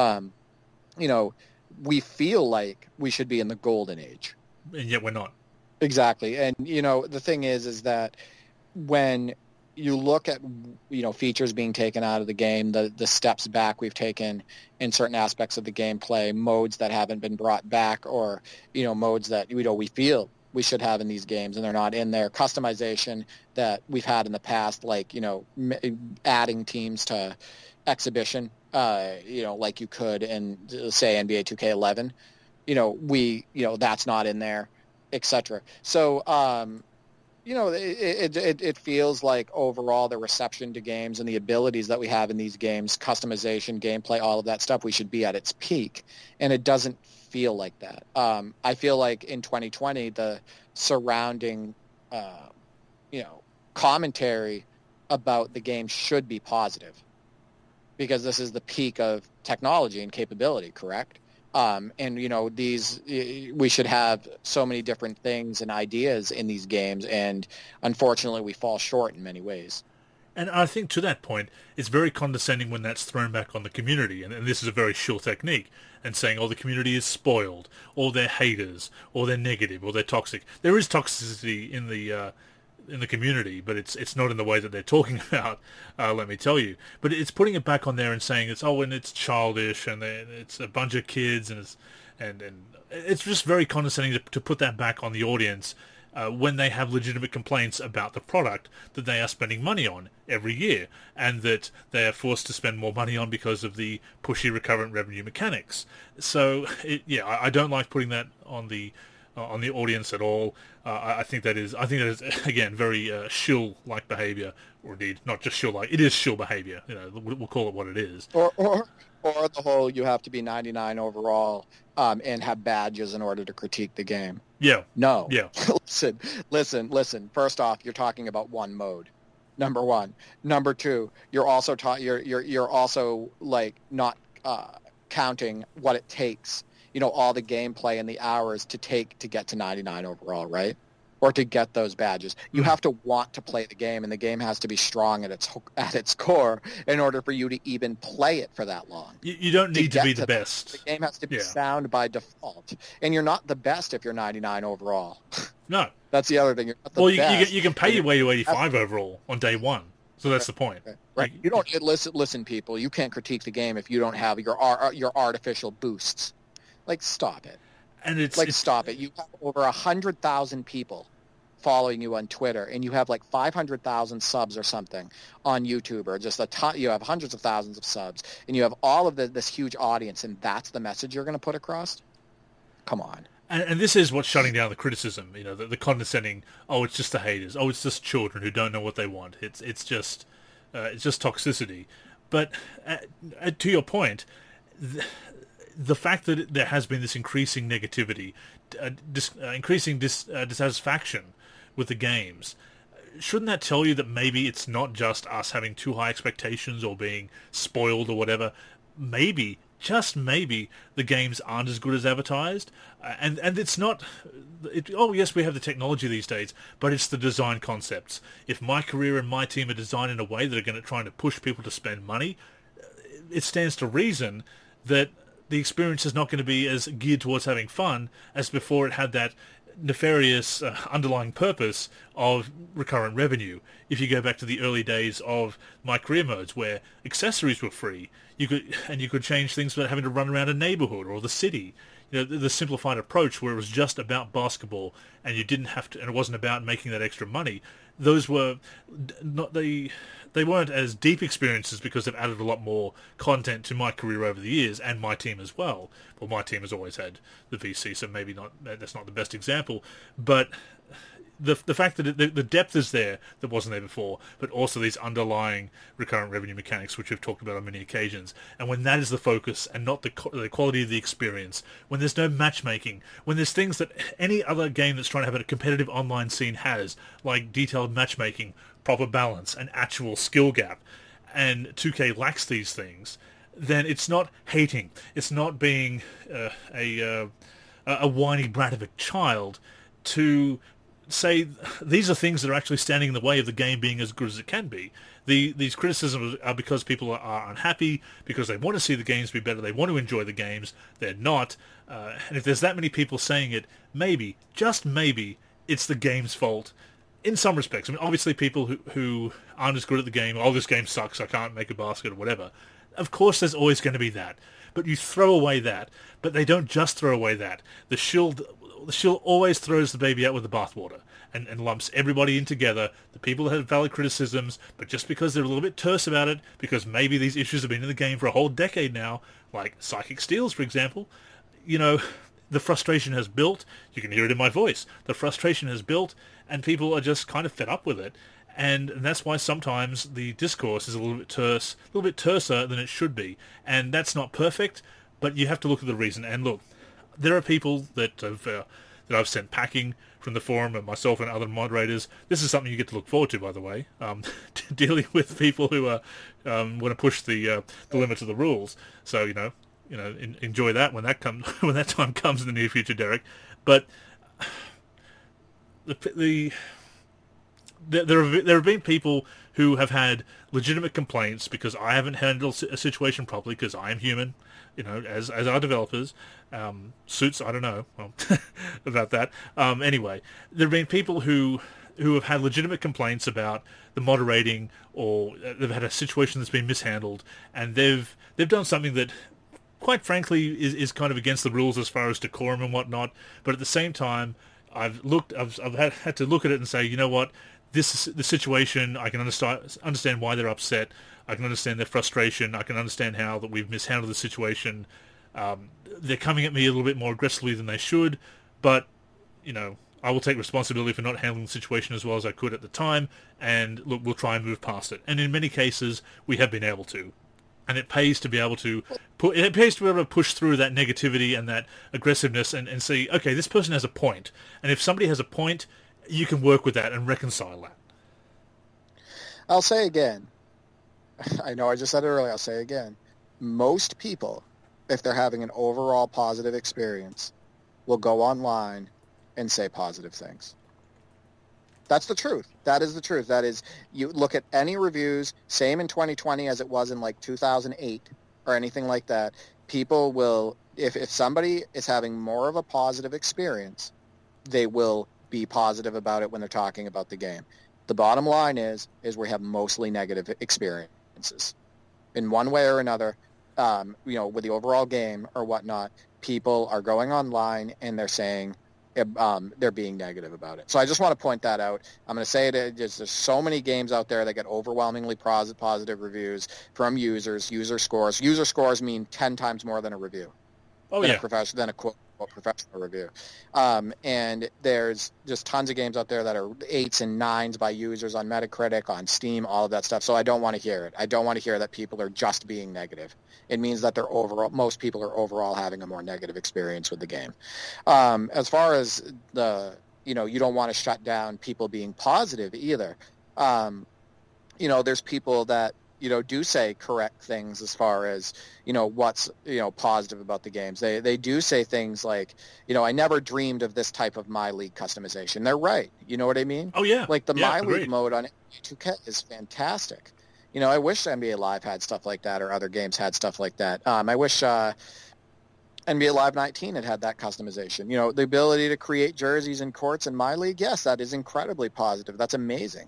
we feel like we should be in the golden age. And yet we're not. Exactly. And, the thing is that when you look at, features being taken out of the game, the steps back we've taken in certain aspects of the gameplay, modes that haven't been brought back or, modes that, we feel we should have in these games and they're not in there, customization that we've had in the past, like, adding teams to exhibition, like you could in, say, NBA 2K11, that's not in there, etc. So, it feels like overall the reception to games and the abilities that we have in these games, customization, gameplay, all of that stuff, we should be at its peak. And it doesn't feel like that. I feel like in 2020, the surrounding, commentary about the game should be positive because this is the peak of technology and capability, correct? We should have so many different things and ideas in these games, and unfortunately we fall short in many ways. And I think to that point, it's very condescending when that's thrown back on the community, and this is a very shill technique, and saying, the community is spoiled, or they're haters, or they're negative, or they're toxic. There is toxicity in the community, but it's not in the way that they're talking about, let me tell you. But it's putting it back on there and saying it's childish, and it's a bunch of kids, and it's just very condescending to put that back on the audience when they have legitimate complaints about the product that they are spending money on every year, and that they are forced to spend more money on because of the pushy recurrent revenue mechanics. So, I don't like putting that on the audience at all. I think that is again very shill-like behavior, or indeed not just shill-like. It is shill behavior. We'll call it what it is. Or the whole you have to be 99 overall and have badges in order to critique the game. Yeah. No. Yeah. Listen. First off, you're talking about one mode. Number one. Number two, you're also you're also like not counting what it takes, all the gameplay and the hours to get to 99 overall, right? Or to get those badges. You have to want to play the game, and the game has to be strong at its core in order for you to even play it for that long. You don't need to be the best. The game has to be sound by default, and you're not the best if you're 99 overall. No. That's the other thing. You're not the best. You can pay your way to 85 overall on day one, so that's the point. Right. You don't listen, people. You can't critique the game if you don't have your artificial boosts. Like, stop it. And stop it. You have over 100,000 people following you on Twitter, and you have like 500,000 subs or something on YouTube, or just a ton. You have hundreds of thousands of subs, and you have all of this huge audience, and that's the message you're going to put across? Come on. And this is what's shutting down the criticism, the condescending, oh, it's just the haters, oh, it's just children who don't know what they want. It's just toxicity. But to your point, the fact that there has been this increasing negativity, increasing dissatisfaction with the games, shouldn't that tell you that maybe it's not just us having too high expectations or being spoiled or whatever? Maybe, just maybe, the games aren't as good as advertised, and it's not. Oh yes, we have the technology these days, but it's the design concepts. If my career and my team are designed in a way that are going to try to push people to spend money, it stands to reason that the experience is not going to be as geared towards having fun as before it had that nefarious underlying purpose of recurrent revenue. If you go back to the early days of my career modes where accessories were free, you could change things without having to run around a neighborhood or the city. The simplified approach where it was just about basketball and you didn't have to, and it wasn't about making that extra money. Those were not they weren't as deep experiences because they've added a lot more content to my career over the years, and my team as well. Well, my team has always had the VC, so maybe that's not the best example. But the fact that the depth is there that wasn't there before, but also these underlying recurrent revenue mechanics, which we've talked about on many occasions. And when that is the focus and not the quality of the experience, when there's no matchmaking, when there's things that any other game that's trying to have a competitive online scene has, like detailed matchmaking, proper balance, an actual skill gap, and 2K lacks these things, then it's not hating. It's not being a whiny brat of a child to say these are things that are actually standing in the way of the game being as good as it can be. These criticisms are because people are unhappy, because they want to see the games be better, they want to enjoy the games, they're not. And if there's that many people saying it, maybe, just maybe, it's the game's fault. In some respects. I mean, obviously people who aren't as good at the game, oh, this game sucks, I can't make a basket or whatever. Of course there's always going to be that. But you throw away that. But they don't just throw away that. The shield always throws the baby out with the bathwater and lumps everybody in together. The people that have valid criticisms, but just because they're a little bit terse about it, because maybe these issues have been in the game for a whole decade now, like Psychic Steals, for example, the frustration has built. You can hear it in my voice. The frustration has built, and people are just kind of fed up with it. And that's why sometimes the discourse is a little bit terse, a little bit terser than it should be. And that's not perfect, but you have to look at the reason. And look, there are people that I've sent packing from the forum, and myself and other moderators. This is something you get to look forward to, by the way, dealing with people who want to push the limits of the rules. So enjoy that when that comes when that time comes in the near future, Derek. But there have been people who have had legitimate complaints because I haven't handled a situation properly, because I am human, as are developers. Suits, I don't know about that. Anyway, there have been people who have had legitimate complaints about the moderating, or they've had a situation that's been mishandled, and they've done something that, quite frankly, is kind of against the rules as far as decorum and whatnot. But at the same time, I've had to look at it and say, you know what, this is the situation. I can understand why they're upset. I can understand their frustration. I can understand how that we've mishandled the situation. They're coming at me a little bit more aggressively than they should, but I will take responsibility for not handling the situation as well as I could at the time. And look, we'll try and move past it. And in many cases, we have been able to. And it pays to be able to push through that negativity and that aggressiveness and see, okay, this person has a point. And if somebody has a point, you can work with that and reconcile that. I'll say again, I know I just said it earlier, I'll say again, most people, if they're having an overall positive experience, will go online and say positive things. That's the truth. That is the truth. That is, you look at any reviews, same in 2020 as it was in like 2008 or anything like that, people will, if somebody is having more of a positive experience, they will be positive about it when they're talking about the game. The bottom line is we have mostly negative experiences. In one way or another, with the overall game or whatnot, people are going online and they're saying they're being negative about it. So I just want to point that out. I'm going to say it. There's so many games out there that get overwhelmingly positive reviews from users, user scores. User scores mean 10 times more than a review. Oh, yeah. Than a quote professional review. And there's just tons of games out there that are 8s and 9s by users on Metacritic, on Steam, all of that stuff. So I don't want to hear it. I don't want to hear that people are just being negative. It means that most people are overall having a more negative experience with the game. As far as you don't want to shut down people being positive either. There's people that do say correct things as far as, what's, positive about the games. They do say things like, I never dreamed of this type of My League customization. They're right. You know what I mean? Oh, yeah. Like the yeah, My agreed. League mode on 2K is fantastic. I wish NBA Live had stuff like that or other games had stuff like that. I wish NBA Live 19 had that customization. The ability to create jerseys and courts in My League, yes, that is incredibly positive. That's amazing.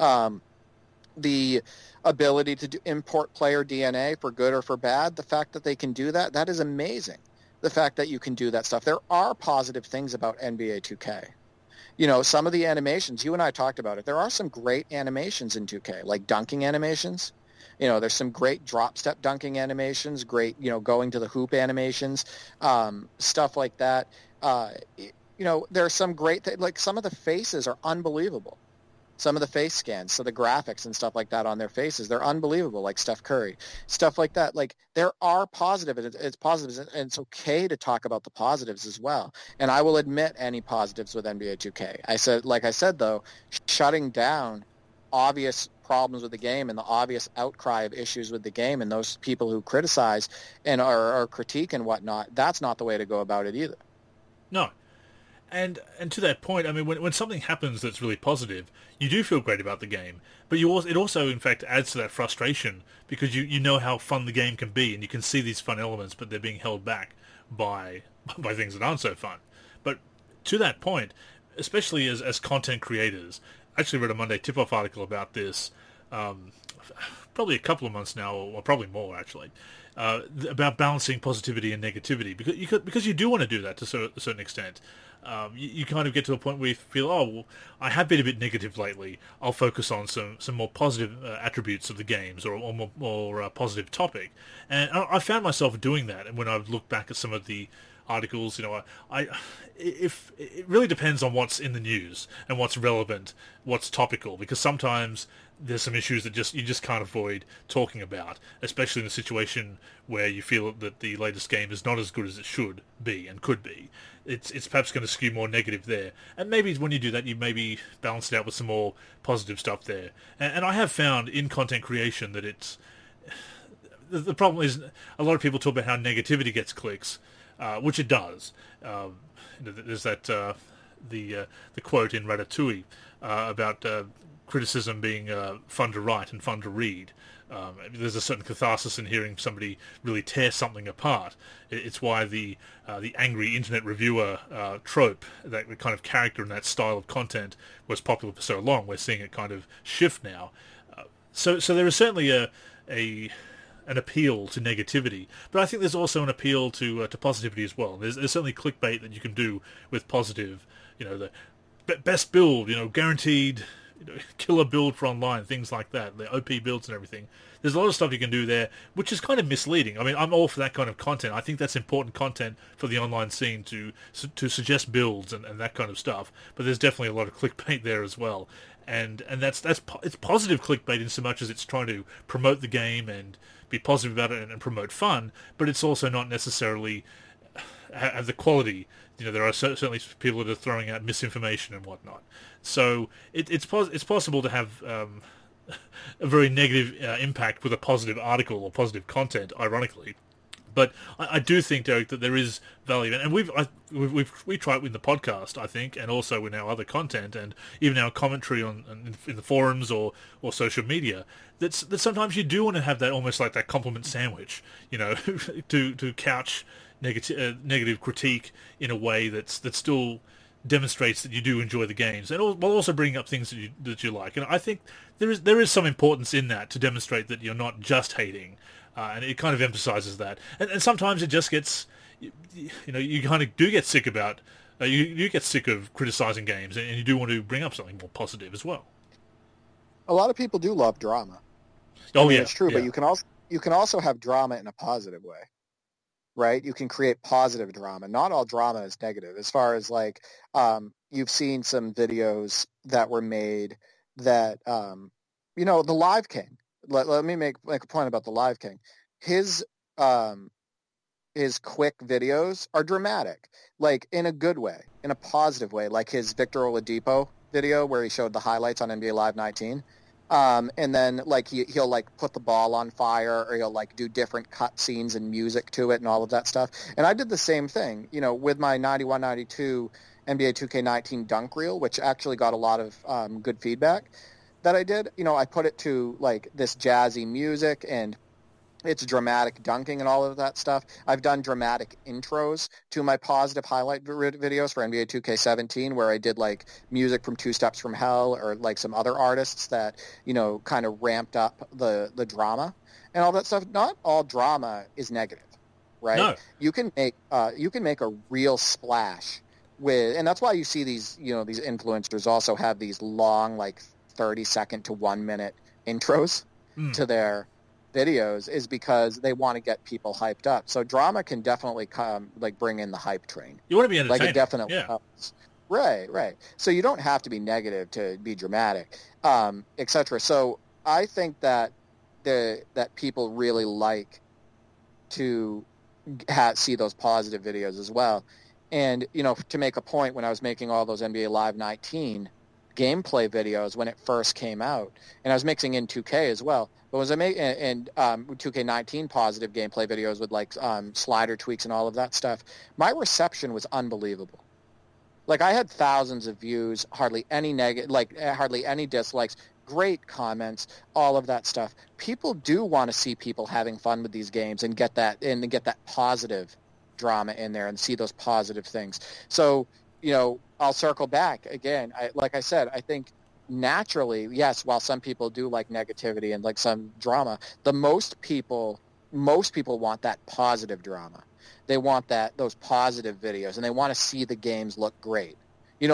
The ability to import player DNA for good or for bad, the fact that they can do that is amazing. The fact that you can do that stuff. There are positive things about NBA 2K. Some of the animations, you and I talked about it, there are some great animations in 2K, like dunking animations. There's some great drop step dunking animations, great, going to the hoop animations, stuff like that. There are some great, like some of the faces are unbelievable. Some of the face scans, so the graphics and stuff like that on their faces, they're unbelievable, like Steph Curry. Stuff like that. Like, there are positives. It's positives, and it's okay to talk about the positives as well. And I will admit any positives with NBA 2K. Like I said, though, shutting down obvious problems with the game and the obvious outcry of issues with the game and those people who criticize and are critique and whatnot, that's not the way to go about it either. No. And to that point, I mean, when something happens that's really positive, you do feel great about the game. But it also, in fact, adds to that frustration because you know how fun the game can be and you can see these fun elements, but they're being held back by things that aren't so fun. But to that point, especially as content creators, I actually read a Monday Tip-Off article about this probably a couple of months now, or probably more, actually, about balancing positivity and negativity. Because you do want to do that to a certain extent. You kind of get to a point where you feel, oh, well, I have been a bit negative lately. I'll focus on some more positive attributes of the games or more positive topic. And I found myself doing that. And when I've looked back at some of the articles, if it really depends on what's in the news and what's relevant, what's topical, because sometimes there's some issues that you just can't avoid talking about, especially in a situation where you feel that the latest game is not as good as it should be and could be. It's perhaps going to skew more negative there. And maybe when you do that, you maybe balance it out with some more positive stuff there. And I have found in content creation that it's... The problem is a lot of people talk about how negativity gets clicks, which it does. There's that the quote in Ratatouille about criticism being fun to write and fun to read. There's a certain catharsis in hearing somebody really tear something apart. It's why the angry internet reviewer trope, that kind of character and that style of content, was popular for so long. We're seeing it kind of shift now. So there is certainly an appeal to negativity, but I think there's also an appeal to positivity as well. There's certainly clickbait that you can do with positive, the best build, guaranteed, killer build for online, things like that, the OP builds and everything. There's a lot of stuff you can do there, which is kind of misleading. I mean, I'm all for that kind of content. I think that's important content for the online scene to suggest builds and that kind of stuff. But there's definitely a lot of clickbait there as well, and it's positive clickbait in so much as it's trying to promote the game and be positive about it and promote fun. But it's also not necessarily have the quality. There are certainly people that are throwing out misinformation and whatnot. So it's possible to have a very negative impact with a positive article or positive content, ironically. But I do think, Derek, that there is value, and we try it in the podcast, I think, and also in our other content, and even our commentary in the forums or social media. That sometimes you do want to have that almost like that compliment sandwich, to couch negative critique in a way that still demonstrates that you do enjoy the games, and while also bringing up things that you like. And I think there is some importance in that to demonstrate that you're not just hating, and it kind of emphasizes that. And sometimes it just gets, you kind of do get sick about, you get sick of criticizing games, and you do want to bring up something more positive as well. A lot of people do love drama. Oh, yeah, it's true, yeah. but you can also have drama in a positive way. Right? You can create positive drama. Not all drama is negative. As far as you've seen some videos that were made that, the Live King. Let me make a point about the Live King. His quick videos are dramatic, like in a good way, in a positive way, like his Victor Oladipo video where he showed the highlights on NBA Live 19. And then he'll put the ball on fire, or he'll do different cut scenes and music to it and all of that stuff. And I did the same thing, with my 91-92 NBA 2K19 dunk reel, which actually got a lot of good feedback that I did. I put it to this jazzy music, and it's dramatic dunking and all of that stuff. I've done dramatic intros to my positive highlight videos for NBA 2K17 where I did music from Two Steps from Hell or some other artists that, kind of ramped up the drama and all that stuff. Not all drama is negative, right? No. You can make a real splash with, and that's why you see these, these influencers also have these long 30-second to 1 minute intros to their videos, is because they want to get people hyped up. So drama can definitely come bring in the hype train. You want to be entertaining. It definitely helps. Right. So you don't have to be negative to be dramatic, etc. So I think that that people really like to see those positive videos as well. And to make a point, when I was making all those NBA Live 19 gameplay videos when it first came out, and I was mixing in 2K as well. But was I making 2K19 positive gameplay videos with slider tweaks and all of that stuff? My reception was unbelievable. I had thousands of views, hardly any hardly any dislikes, great comments, all of that stuff. People do want to see people having fun with these games and get that positive drama in there and see those positive things. So I'll circle back again. Like I said, I think naturally, yes, while some people do like negativity and some drama, most people want that positive drama. They want those positive videos, and they want to see the games look great. The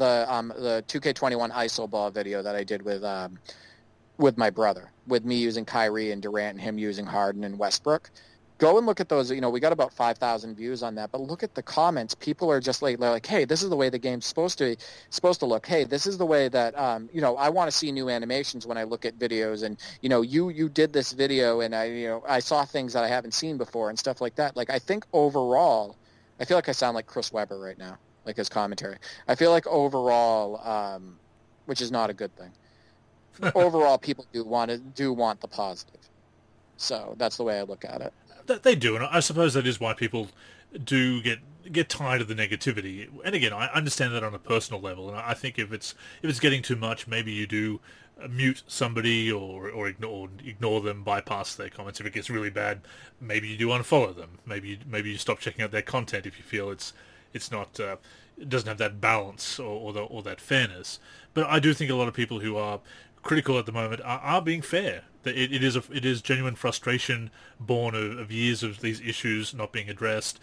2K21 ISO ball video that I did with my brother, with me using Kyrie and Durant and him using Harden and Westbrook. Go and look at those. We got about 5,000 views on that, but look at the comments. People are just they're like, hey, this is the way the game's supposed to look. Hey, this is the way that, I want to see new animations when I look at videos. And, you did this video, and I saw things that I haven't seen before and stuff like that. I think overall, I feel like I sound like Chris Webber right now, his commentary. I feel like overall, which is not a good thing. Overall, people do want the positive. So that's the way I look at it. They do, and I suppose that is why people do get tired of the negativity. And again, I understand that on a personal level, and I think if it's getting too much, maybe you do mute somebody or ignore them, bypass their comments. If it gets really bad, maybe you do unfollow them. Maybe you stop checking out their content if you feel it's not it doesn't have that balance or that fairness. But I do think a lot of people who are critical at the moment are being fair. It is genuine frustration born of years of these issues not being addressed,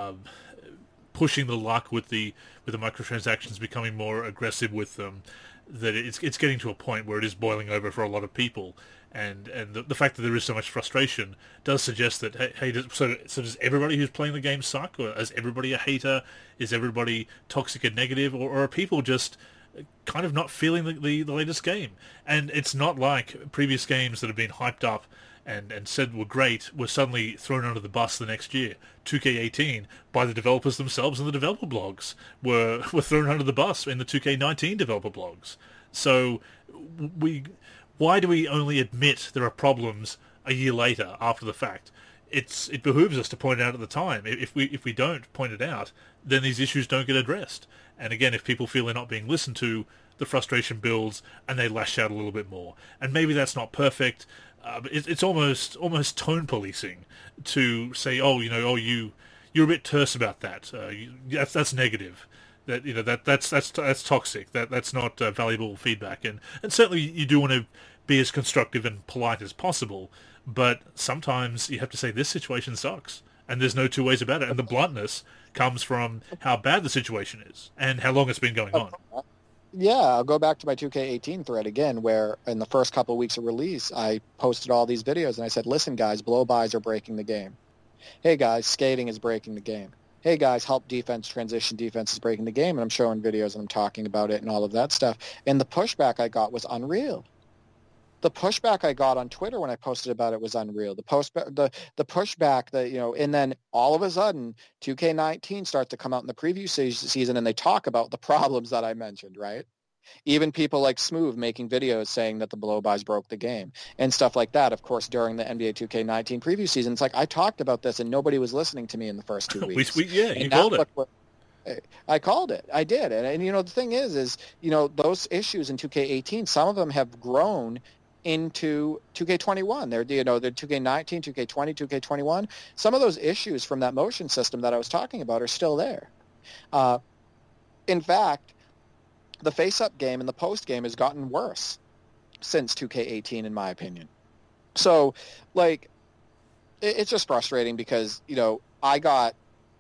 pushing the luck with the microtransactions, becoming more aggressive with them. That it's getting to a point where it is boiling over for a lot of people, and the fact that there is so much frustration does suggest that so does everybody who's playing the game suck, or is everybody a hater? Is everybody toxic and negative, or are people just kind of not feeling the latest game? And it's not like previous games that have been hyped up and said were great were suddenly thrown under the bus the next year. 2K18 by the developers themselves and the developer blogs were thrown under the bus in the 2K19 developer blogs. So why do we only admit there are problems a year later after the fact? it behooves us to point it out at the time. If we don't point it out, then these issues don't get addressed. And again, if people feel they're not being listened to, the frustration builds and they lash out a little bit more. And maybe that's not perfect. But it's almost tone policing to say, you're a bit terse about that. That's negative. That's toxic. That's not valuable feedback. And certainly you do want to be as constructive and polite as possible. But sometimes you have to say this situation sucks, and there's no two ways about it. And the bluntness comes from how bad the situation is and how long it's been going on. Yeah, I'll go back to my 2K18 thread again, where in the first couple of weeks of release, I posted all these videos, and I said, listen, guys, blow-bys are breaking the game. Hey, guys, skating is breaking the game. Hey, guys, help defense, transition defense is breaking the game, and I'm showing videos, and I'm talking about it and all of that stuff. And the pushback I got was unreal. The pushback I got on Twitter when I posted about it was unreal. The pushback that, and then all of a sudden 2K19 starts to come out in the preview season and they talk about the problems that I mentioned, right? Even people like Smooth making videos saying that the blow-bys broke the game and stuff like that. Of course, during the NBA 2K19 preview season, it's like I talked about this and nobody was listening to me in the first 2 weeks. You called it. I called it. I did. And the thing is, those issues in 2K18, some of them have grown into 2K21. They're 2K19, 2K20, 2K21. Some of those issues from that motion system that I was talking about are still there. In fact, the face-up game and the post game has gotten worse since 2K18, in my opinion. So, it's just frustrating because, I got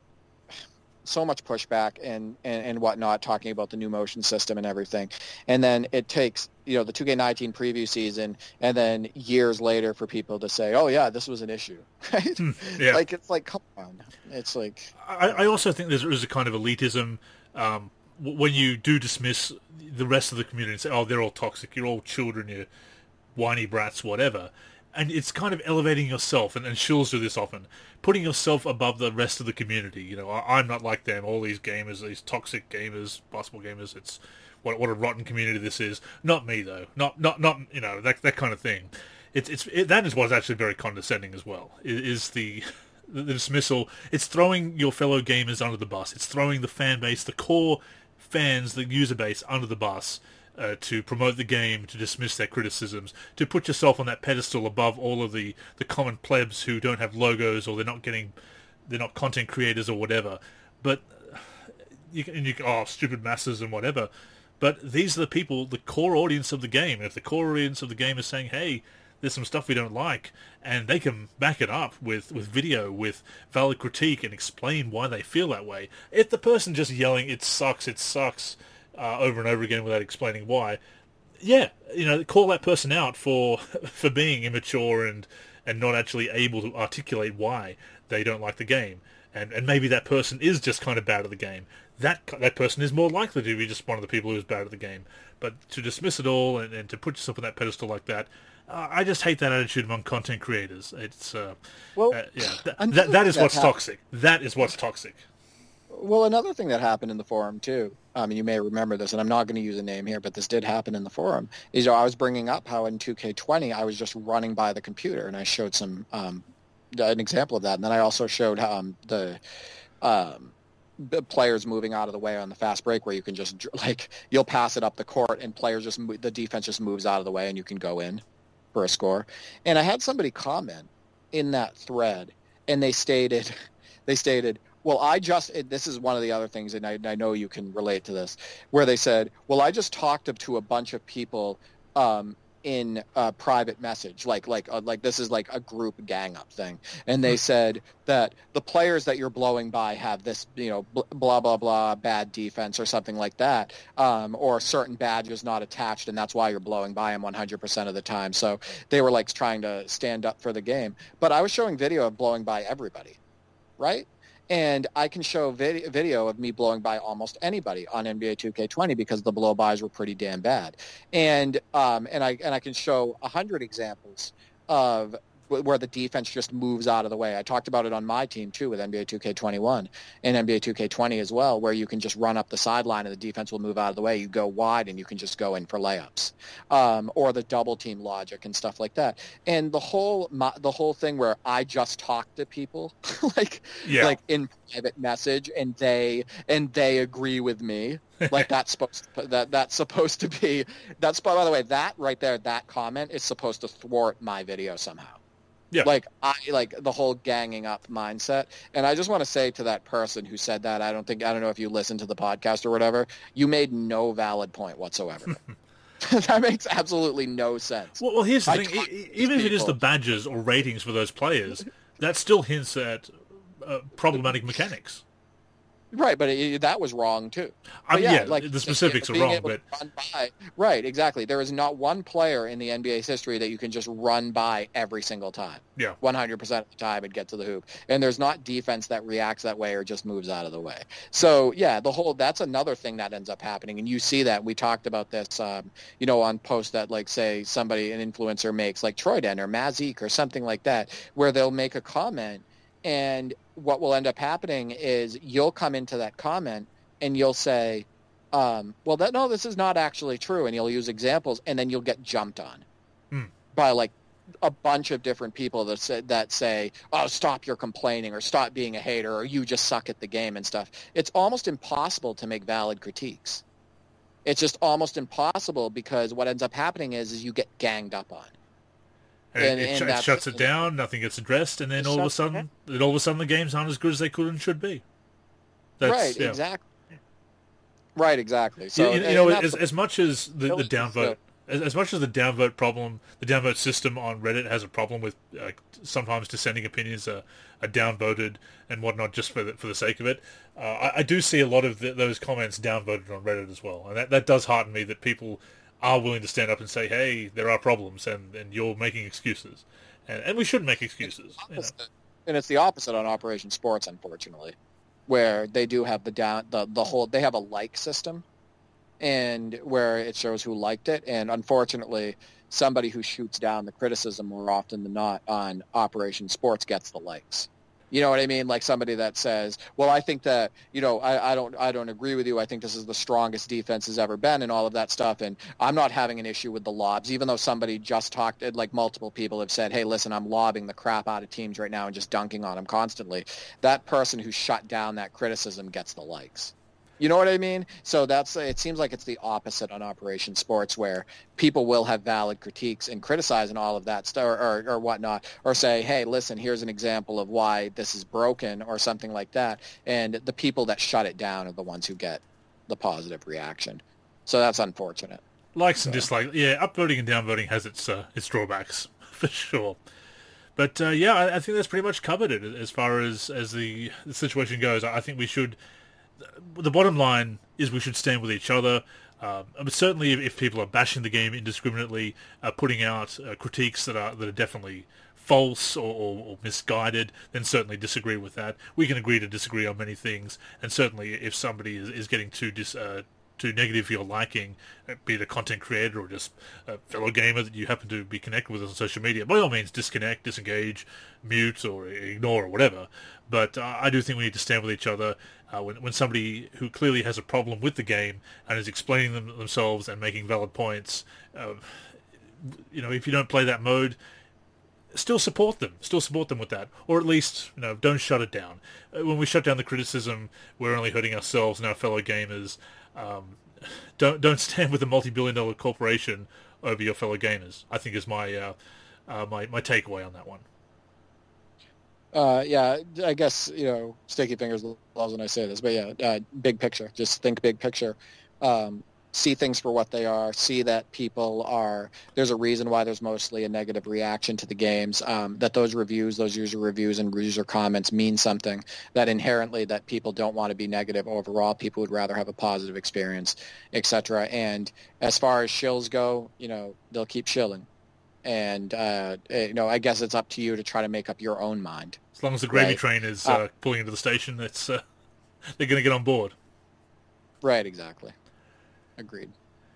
so much pushback and whatnot talking about the new motion system and everything. And then it takes, the 2K19 preview season and then years later for people to say, oh, yeah, this was an issue. Right? Yeah. It's like, come on. It's like... I also think there's a kind of elitism when you do dismiss the rest of the community and say, oh, they're all toxic, you're all children, you're whiny brats, whatever. And it's kind of elevating yourself, and Shills do this often, putting yourself above the rest of the community. I'm not like them, all these gamers, these toxic gamers, basketball gamers, it's what a rotten community this is. Not me, though. Not that kind of thing. That is what's actually very condescending as well, is the dismissal. It's throwing your fellow gamers under the bus. It's throwing the fan base, the core fans, the user base under the bus, to promote the game, to dismiss their criticisms, to put yourself on that pedestal above all of the common plebs who don't have logos or they're not content creators or whatever. But you can stupid masses and whatever. But these are the people, the core audience of the game. And if the core audience of the game is saying, hey, there's some stuff we don't like, and they can back it up with video, with valid critique, and explain why they feel that way. If the person just yelling, it sucks, over and over again without explaining why, call that person out for being immature and not actually able to articulate why they don't like the game. And maybe that person is just kind of bad at the game. That person is more likely to be just one of the people who's bad at the game. But to dismiss it all and to put yourself on that pedestal like that, I just hate that attitude among content creators. It's that is what's toxic. That is what's toxic. Well, another thing that happened in the forum too, you may remember this, and I'm not going to use a name here, but this did happen in the forum, is I was bringing up how in 2K20 I was just running by the computer, and I showed some an example of that, and then I also showed the players moving out of the way on the fast break, where you can just you'll pass it up the court, and the defense just moves out of the way, and you can go in for a score. And I had somebody comment in that thread, and they stated, well, this is one of the other things, and I know you can relate to this, where they said, well, I just talked to a bunch of people in a private message, like this is like a group gang up thing. And they said that the players that you're blowing by have this, blah, blah, blah, bad defense or something like that, or a certain badge is not attached, and that's why you're blowing by them 100% of the time. So they were trying to stand up for the game. But I was showing video of blowing by everybody, right? And I can show video of me blowing by almost anybody on NBA 2K20 because the blow-bys were pretty damn bad. And I can show 100 examples of where the defense just moves out of the way. I talked about it on my team too with NBA 2K21 and NBA 2K20 as well, where you can just run up the sideline and the defense will move out of the way. You go wide and you can just go in for layups, or the double team logic and stuff like that. And the whole thing where I just talk to people like in private message and they agree with me. Like that's supposed to be by the way, that right there, that comment is supposed to thwart my video somehow. Yeah. Like the whole ganging up mindset. And I just want to say to that person who said that, I don't know if you listened to the podcast or whatever, you made no valid point whatsoever. That makes absolutely no sense. Well, here's the thing. Even if it is the badges or ratings for those players, that still hints at problematic mechanics. Right, but that was wrong too. The specifics are wrong, but right, exactly. There is not one player in the NBA's history that you can just run by every single time. Yeah, 100% of the time and get to the hoop. And there's not defense that reacts that way or just moves out of the way. So yeah, that's another thing that ends up happening, and you see that. We talked about this, on posts that like say an influencer makes, like Troy Den or Mazik or something like that, where they'll make a comment. And what will end up happening is you'll come into that comment and you'll say, this is not actually true. And you'll use examples and then you'll get jumped on by like a bunch of different people that say, oh, stop your complaining or stop being a hater or you just suck at the game and stuff. It's almost impossible to make valid critiques. It's just almost impossible because what ends up happening is you get ganged up on. And it shuts it down. Nothing gets addressed, and then all of a sudden, the games aren't as good as they could and should be. Exactly. Right, exactly. So as much as the downvote, as much as the downvote problem, the downvote system on Reddit has a problem with sometimes dissenting opinions are downvoted and whatnot just for the sake of it. I do see a lot of those comments downvoted on Reddit as well, and that does hearten me that people are willing to stand up and say, hey, there are problems, and you're making excuses. And we should make excuses. And it's the opposite on Operation Sports, unfortunately, where they do have they have a like system, and where it shows who liked it. And unfortunately, somebody who shoots down the criticism more often than not on Operation Sports gets the likes. You know what I mean? Like somebody that says, well, I think that, I don't agree with you. I think this is the strongest defense has ever been and all of that stuff. And I'm not having an issue with the lobs, even though somebody just talked, like multiple people have said, hey, listen, I'm lobbing the crap out of teams right now and just dunking on them constantly. That person who shut down that criticism gets the likes. You know what I mean? So it seems like it's the opposite on Operation Sports, where people will have valid critiques and criticize and all of that stuff or whatnot, or say, hey, listen, here's an example of why this is broken or something like that. And the people that shut it down are the ones who get the positive reaction. So that's unfortunate. Likes and dislikes. Yeah, upvoting and downvoting has its drawbacks, for sure. But I think that's pretty much covered it as far as the situation goes. I think we should... The bottom line is we should stand with each other. But certainly, if people are bashing the game indiscriminately, putting out critiques that are definitely false or misguided, then certainly disagree with that. We can agree to disagree on many things, and certainly if somebody is getting too negative for your liking, be it a content creator or just a fellow gamer that you happen to be connected with on social media, by all means disconnect, disengage, mute, or ignore, or whatever. But I do think we need to stand with each other. When somebody who clearly has a problem with the game and is explaining themselves and making valid points, if you don't play that mode, still support them. Still support them with that, or at least don't shut it down. When we shut down the criticism, we're only hurting ourselves and our fellow gamers. Don't stand with a multi-billion-dollar corporation over your fellow gamers, I think is my my takeaway on that one. I guess, sticky fingers loves when I say this, but big picture. Just think big picture. See things for what they are. See that there's a reason why there's mostly a negative reaction to the games, that those user reviews and user comments mean something, that inherently that people don't want to be negative overall. People would rather have a positive experience, etc. And as far as shills go, they'll keep shilling. And, I guess it's up to you to try to make up your own mind. As long as the gravy train is pulling into the station, they're going to get on board. Right, exactly. Agreed.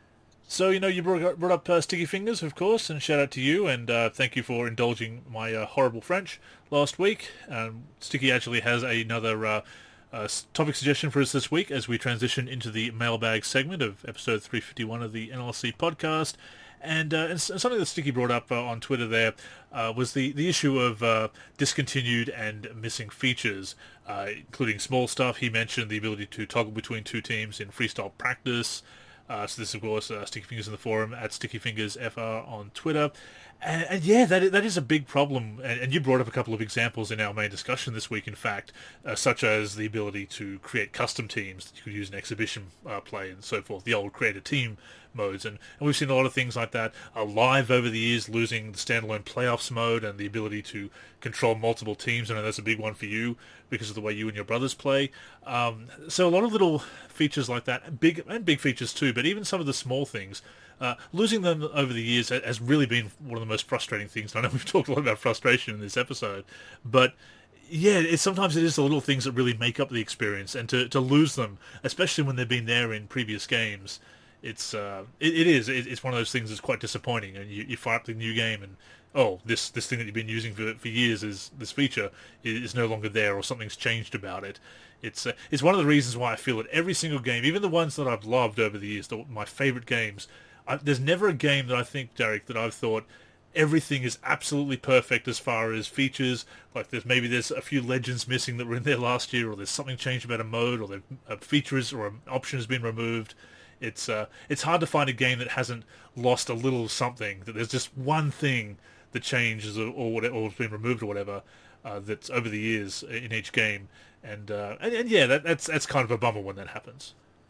So, you brought up Sticky Fingers, of course, and shout out to you, and thank you for indulging my horrible French last week. Sticky actually has another topic suggestion for us this week as we transition into the mailbag segment of episode 351 of the NLC podcast. And something that Sticky brought up on Twitter there was the issue of discontinued and missing features, including small stuff. He mentioned the ability to toggle between two teams in freestyle practice. So this, of course, Sticky Fingers in the forum, at StickyFingersFR on Twitter. And yeah, that is a big problem. And you brought up a couple of examples in our main discussion this week, in fact, such as the ability to create custom teams that you could use in exhibition play and so forth, the old create a team modes. And we've seen a lot of things like that. Live over the years, losing the standalone playoffs mode and the ability to control multiple teams. I know that's a big one for you because of the way you and your brothers play. So a lot of little features like that, big features too, but even some of the small things, losing them over the years has really been one of the most frustrating things. I know we've talked a lot about frustration in this episode, but yeah, sometimes it is the little things that really make up the experience, and to lose them, especially when they've been there in previous games, it's one of those things that's quite disappointing. And you fire up the new game and this thing that you've been using for years, this feature is no longer there, or something's changed about it. It's one of the reasons why I feel that every single game, even the ones that I've loved over the years, my favorite games, there's never a game that I think, Derek, that I've thought everything is absolutely perfect as far as features. Like there's a few legends missing that were in there last year, or there's something changed about a mode, or a feature or an option has been removed. It's hard to find a game that hasn't lost a little something, that there's just one thing that changes or has been removed or whatever, that's over the years in each game. And yeah, that's kind of a bummer when that happens.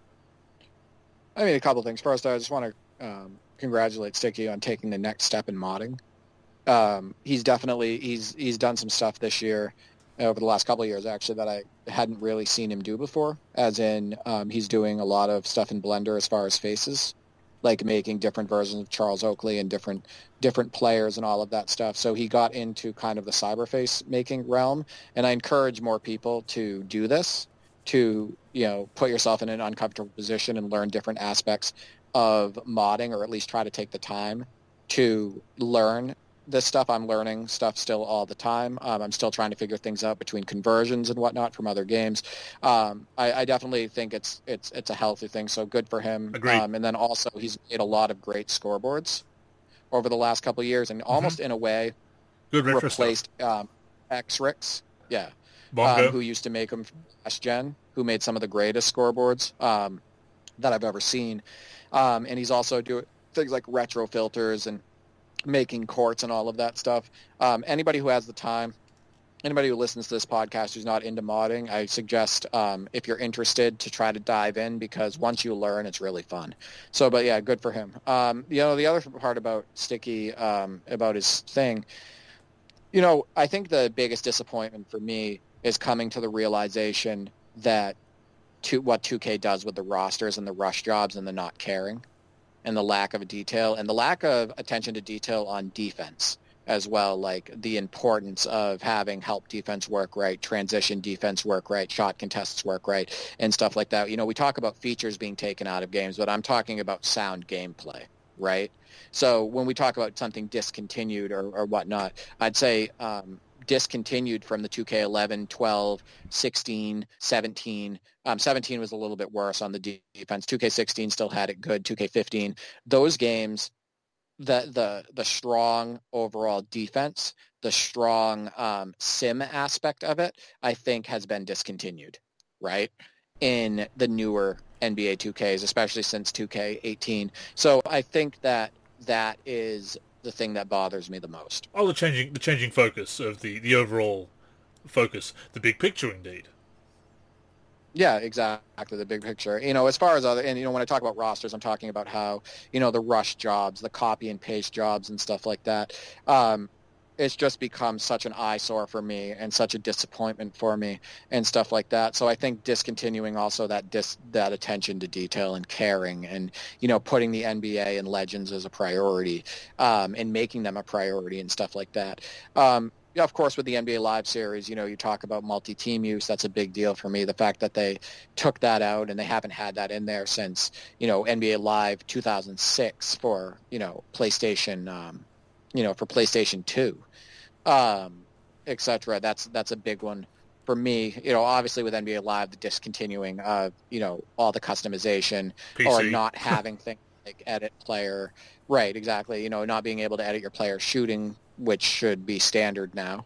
I mean, a couple things. First, I just want to congratulate Sticky on taking the next step in modding. He's done some stuff this year, over the last couple of years actually, that I hadn't really seen him do before. As in, he's doing a lot of stuff in Blender as far as faces, like making different versions of Charles Oakley and different players and all of that stuff. So he got into kind of the cyberface making realm, and I encourage more people to do this, to put yourself in an uncomfortable position and learn different aspects of modding, or at least try to take the time to learn this stuff. I'm learning stuff still all the time. I'm still trying to figure things out between conversions and whatnot from other games. I definitely think it's a healthy thing, so good for him. Agreed. And then also he's made a lot of great scoreboards over the last couple of years, and almost in a way good replaced X-Rix, who used to make them from last gen, who made some of the greatest scoreboards that I've ever seen. And he's also doing things like retro filters and making courts and all of that stuff. Anybody who has the time, anybody who listens to this podcast who's not into modding, I suggest, if you're interested, to try to dive in, because once you learn, it's really fun. So, but yeah, good for him. The other part about Sticky, about his thing, I think the biggest disappointment for me is coming to the realization that what 2K does with the rosters and the rush jobs and the not caring and the lack of detail and the lack of attention to detail on defense as well, like the importance of having help defense work right, transition defense work right, shot contests work right, and stuff like that. We talk about features being taken out of games, but I'm talking about sound gameplay, right? So when we talk about something discontinued or whatnot, I'd say discontinued from the 2K11, 12, 16, 17. 17 was a little bit worse on the defense. 2K16 still had it good. 2K15, those games, the strong overall defense, the strong sim aspect of it, I think has been discontinued, right? In the newer NBA 2Ks, especially since 2K18. So I think that is the thing that bothers me the most. The changing focus of the overall focus, the big picture, indeed. Yeah, exactly, the big picture. As far as when I talk about rosters, I'm talking about how, the rush jobs, the copy and paste jobs and stuff like that. It's just become such an eyesore for me and such a disappointment for me and stuff like that. So I think discontinuing also that attention to detail and caring and, putting the NBA and Legends as a priority, and making them a priority and stuff like that. yeah, of course, with the NBA Live series, you talk about multi-team use. That's a big deal for me. The fact that they took that out and they haven't had that in there since, NBA Live 2006 for, PlayStation, for PlayStation 2, etc. That's a big one for me. Obviously with NBA Live, the discontinuing of, all the customization PC. or not having things like edit player. Right, exactly. Not being able to edit your player shooting, which should be standard now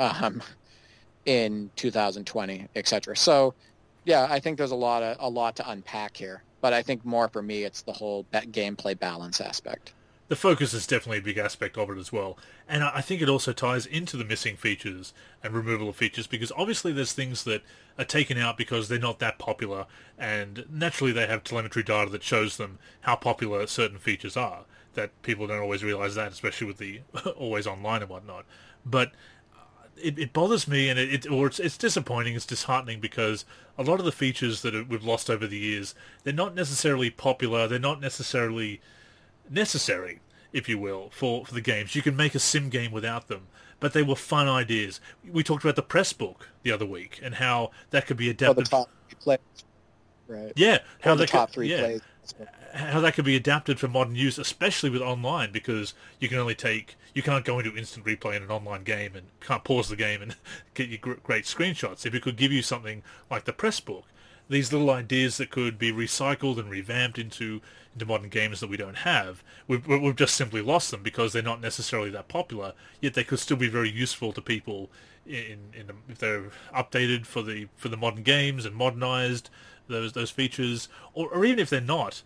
in 2020, etc. So, yeah, I think there's a lot to unpack here. But I think more for me, it's the whole gameplay balance aspect. The focus is definitely a big aspect of it as well. And I think it also ties into the missing features and removal of features, because obviously there's things that are taken out because they're not that popular, and naturally they have telemetry data that shows them how popular certain features are, that people don't always realize that, especially with the always online and whatnot. But it bothers me, and it's disappointing, it's disheartening, because a lot of the features that we've lost over the years, they're not necessarily popular, they're not necessarily necessary, if you will, for the games. You can make a sim game without them, but they were fun ideas. We talked about the press book the other week and how that could be adapted. The top three plays, right? Yeah, how the top three plays. How that could be adapted for modern use, especially with online, because you can't go into instant replay in an online game and can't pause the game and get your great screenshots. If it could give you something like the press book, these little ideas that could be recycled and revamped into modern games that we don't have, we've just simply lost them because they're not necessarily that popular, yet they could still be very useful to people if they're updated for the modern games and modernized those features, or even if they're not,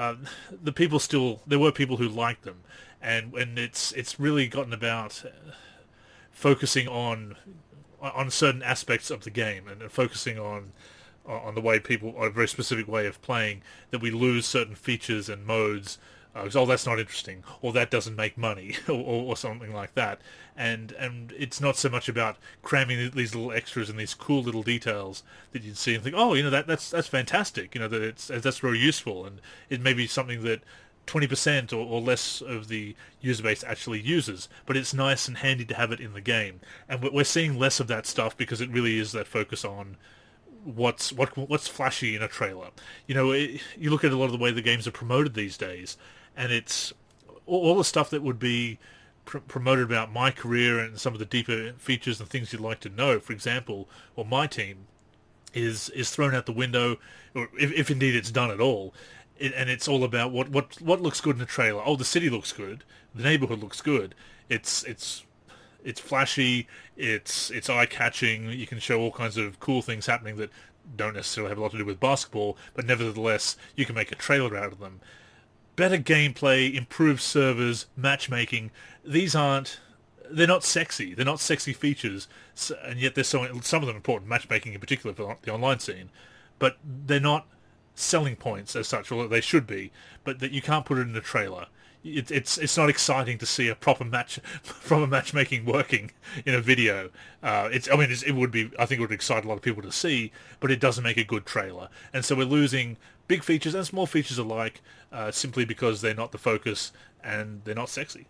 there were people who liked them, and it's really gotten about focusing on certain aspects of the game and focusing on the way people, a very specific way of playing, that we lose certain features and modes because that's not interesting, or that doesn't make money, or something like that. And it's not so much about cramming these little extras and these cool little details that you'd see and think, oh, that's fantastic, that's very useful, and it may be something that 20% or less of the user base actually uses, but it's nice and handy to have it in the game. And we're seeing less of that stuff because it really is that focus on what's flashy in a trailer. You look at a lot of the way the games are promoted these days, and it's all the stuff that would be promoted about my career and some of the deeper features and things you'd like to know, for example, or my team, is thrown out the window, or if indeed it's done at all. And it's all about what looks good in a trailer. Oh, the city looks good, the neighborhood looks good. It's flashy, it's eye-catching, you can show all kinds of cool things happening that don't necessarily have a lot to do with basketball, but nevertheless, you can make a trailer out of them. Better gameplay, improved servers, matchmaking, they're not sexy. They're not sexy features, and yet they're some of them important, matchmaking in particular for the online scene, but they're not selling points as such, or they should be, but that you can't put it in a trailer. It's not exciting to see a proper matchmaking working in a video. It would be, I think it would excite a lot of people to see, but it doesn't make a good trailer. And so we're losing big features and small features alike simply because they're not the focus and they're not sexy.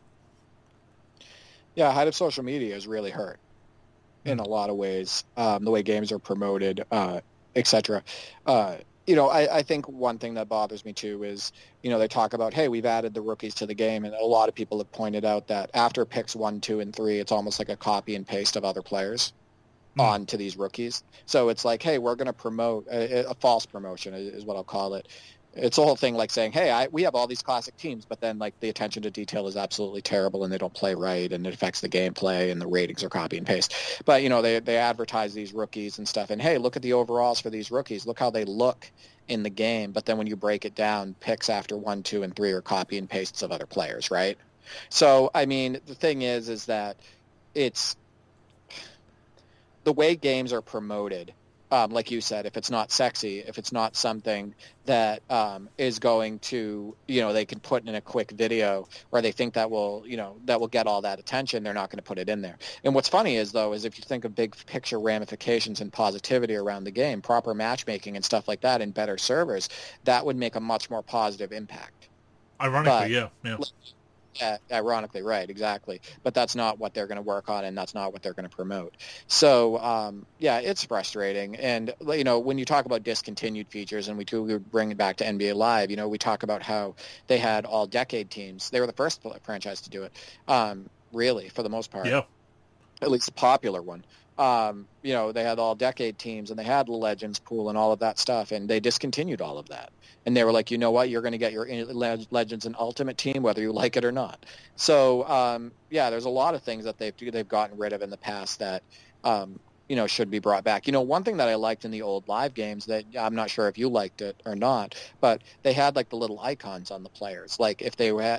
Yeah, height of social media is really hurt in a lot of ways. The way games are promoted, etc. I think one thing that bothers me too is, they talk about, hey, we've added the rookies to the game, and a lot of people have pointed out that after picks 1, 2, and 3, it's almost like a copy and paste of other players onto these rookies. So it's like, hey, we're going to promote a false promotion is what I'll call it. It's the whole thing like saying, hey, we have all these classic teams, but then like the attention to detail is absolutely terrible and they don't play right and it affects the gameplay and the ratings are copy and paste. But, they advertise these rookies and stuff, and hey, look at the overalls for these rookies. Look how they look in the game. But then when you break it down, picks after 1, 2, and 3 are copy and pastes of other players, right? So, the thing is that it's the way games are promoted. Like you said, if it's not sexy, if it's not something that is going to, they can put in a quick video or they think that will get all that attention, they're not going to put it in there. And what's funny is if you think of big picture ramifications and positivity around the game, proper matchmaking and stuff like that and better servers, that would make a much more positive impact. Ironically, yeah. Yeah, ironically, right, exactly. But that's not what they're going to work on, and that's not what they're going to promote. So, yeah, it's frustrating. And when you talk about discontinued features, and we bring it back to NBA Live, we talk about how they had all-decade teams. They were the first franchise to do it, really, for the most part, Yeah. at least the popular one. They had all-decade teams, and they had the Legends pool and all of that stuff, and they discontinued all of that. And they were like, you know what, you're going to get your Legends and Ultimate team, whether you like it or not. So, yeah, there's a lot of things that they've gotten rid of in the past that, should be brought back. One thing that I liked in the old Live games that I'm not sure if you liked it or not, but they had like the little icons on the players. Like if they were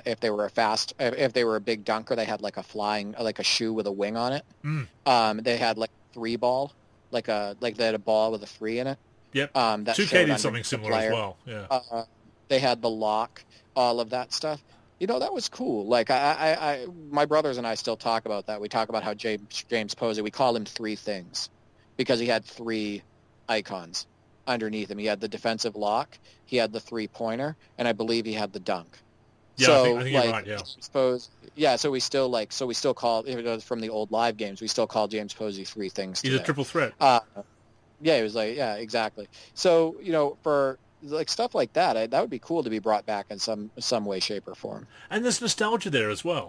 a big dunker, they had like a shoe with a wing on it. They had like a 3-ball, like they had a ball with a 3 in it. Yep. That 2K did something similar as well. Yeah. They had the lock, all of that stuff. That was cool. Like my brothers and I still talk about that. We talk about how James Posey, we call him 3 things because he had 3 icons underneath him. He had the defensive lock, he had the 3-pointer, and I believe he had the dunk. Yeah, so, I think you're right, yeah. So we still call, if it was from the old Live games, we still call James Posey 3 things today. He's a triple threat. Yeah, he was like, yeah, exactly. So, for like stuff like that, that would be cool to be brought back in some way, shape, or form. And there's nostalgia there as well.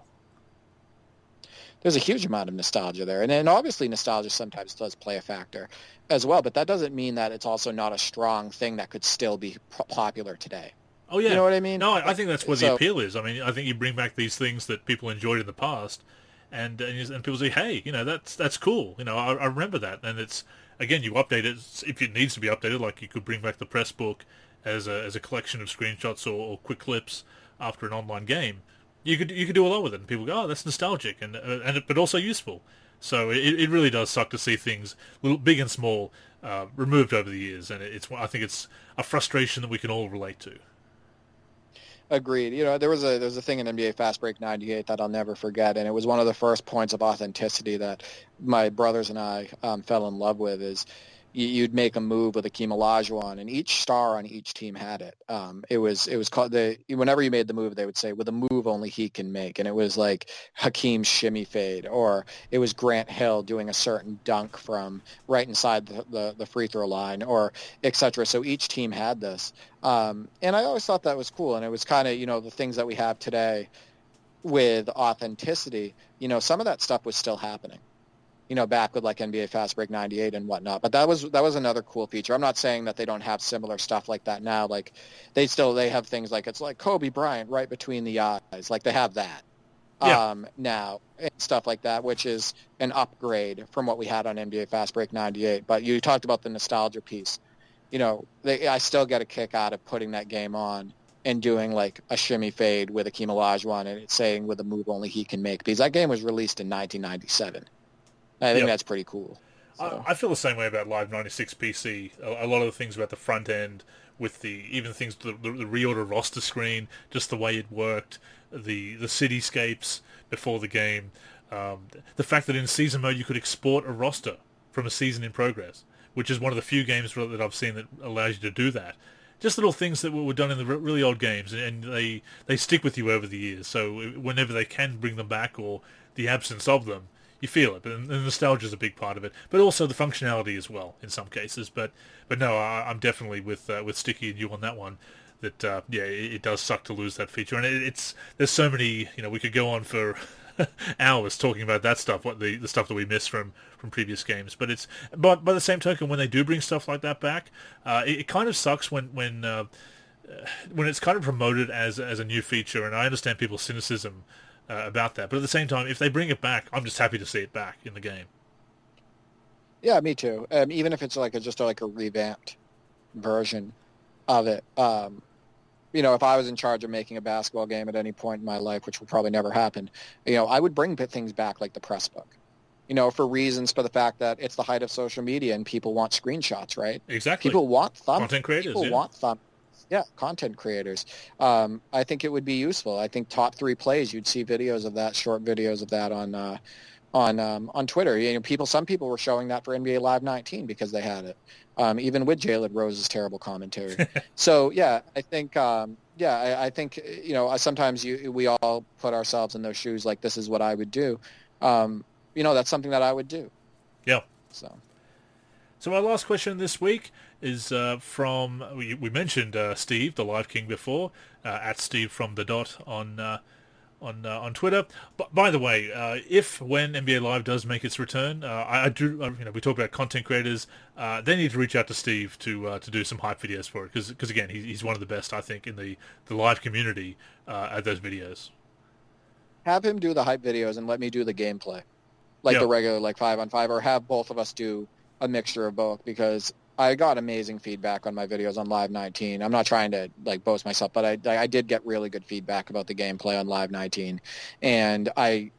There's a huge amount of nostalgia there. And obviously nostalgia sometimes does play a factor as well, but that doesn't mean that it's also not a strong thing that could still be popular today. Oh, yeah. You know what I mean? No, I think that's where the appeal is. I mean, I think you bring back these things that people enjoyed in the past, and people say, hey, that's cool. I remember that. And it's, again, you update it if it needs to be updated, like you could bring back the press book as a collection of screenshots or quick clips after an online game. You could do a lot with it, and people go, oh, that's nostalgic, but also useful. So it really does suck to see things, little big and small, removed over the years, and I think it's a frustration that we can all relate to. Agreed. There was a thing in NBA Fast Break 98 that I'll never forget, and it was one of the first points of authenticity that my brothers and I fell in love with. Is you'd make a move with Akeem Olajuwon, and each star on each team had it. It was called whenever you made the move, they would say, with a move only he can make, and it was like Hakeem's shimmy fade, or it was Grant Hill doing a certain dunk from right inside the free throw line, or etc. So each team had this, and I always thought that was cool, and it was kind of the things that we have today with authenticity. Some of that stuff was still happening. Back with like NBA Fast Break 98 and whatnot. But that was another cool feature. I'm not saying that they don't have similar stuff like that now. Like they have things like, it's like Kobe Bryant right between the eyes. Like they have that now and stuff like that, which is an upgrade from what we had on NBA Fast Break 98. But you talked about the nostalgia piece. I still get a kick out of putting that game on and doing like a shimmy fade with Akeem Olajuwon and it's saying with a move only he can make, because that game was released in 1997. I think that's pretty cool. So. I feel the same way about Live 96 PC. A lot of the things about the front end, with the reorder roster screen, just the way it worked, the cityscapes before the game, the fact that in season mode you could export a roster from a season in progress, which is one of the few games that I've seen that allows you to do that. Just little things that were done in the really old games, and they stick with you over the years. So whenever they can bring them back, or the absence of them, you feel it. But the nostalgia is a big part of it, but also the functionality as well in some cases. But no, I'm definitely with Sticky and you on that one. That it does suck to lose that feature, and there's so many. We could go on for hours talking about that stuff, what the stuff that we miss from previous games. But by the same token, when they do bring stuff like that back, it kind of sucks when it's kind of promoted as a new feature. And I understand people's cynicism about that, but at the same time, if they bring it back, I'm just happy to see it back in the game. Yeah, me too. Even if it's just a revamped version of it. If I was in charge of making a basketball game at any point in my life, which will probably never happen, I would bring things back like the press book. For the fact that it's the height of social media and people want screenshots, right? Exactly. People want thumbs. Content creators. People want thumbs. Yeah, content creators. I think it would be useful. I think top 3 plays, you'd see videos of that, short videos of that on Twitter. Some people were showing that for NBA Live 19 because they had it, even with Jalen Rose's terrible commentary. So yeah, I think I think sometimes we all put ourselves in those shoes. Like, this is what I would do. That's something that I would do. Yeah. So our last question this week is from, we mentioned Steve, the Live King, before, at Steve from the Dot on Twitter. But by the way, when NBA Live does make its return, we talk about content creators. They need to reach out to Steve to do some hype videos for it, because again, he's one of the best, I think, in the live community at those videos. Have him do the hype videos and let me do the gameplay, like the regular 5-on-5, or have both of us do a mixture of both, because I got amazing feedback on my videos on Live 19. I'm not trying to boast myself, but I did get really good feedback about the gameplay on Live 19. And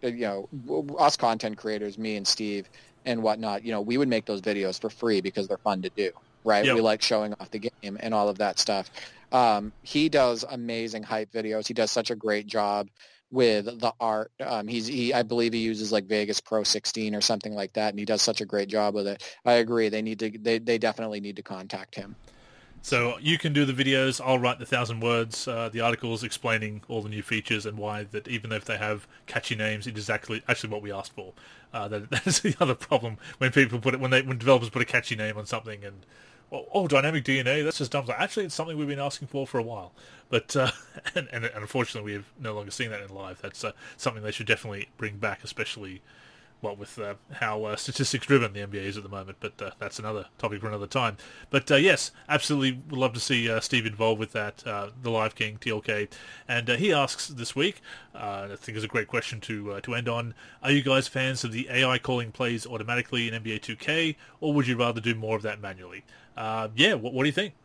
us content creators, me and Steve and whatnot, we would make those videos for free because they're fun to do, right? Yep. We like showing off the game and all of that stuff. He does amazing hype videos. He does such a great job with the art. I believe he uses Vegas Pro 16 or something like that, and he does such a great job with it. I agree. They definitely need to contact him. So you can do the videos. I'll write the 1,000 words, the articles explaining all the new features and why that even if they have catchy names, it is actually what we asked for. That's the other problem when people when developers put a catchy name on something and dynamic DNA, that's just dumb. Actually, it's something we've been asking for a while. But and unfortunately, we've no longer seen that in live. That's something they should definitely bring back, especially with how statistics driven the NBA is at the moment. But that's another topic for another time. But yes, absolutely would love to see Steve involved with that, the Live King, TLK. And he asks this week, I think it's a great question to end on, are you guys fans of the AI calling plays automatically in NBA 2K, or would you rather do more of that manually? What do you think?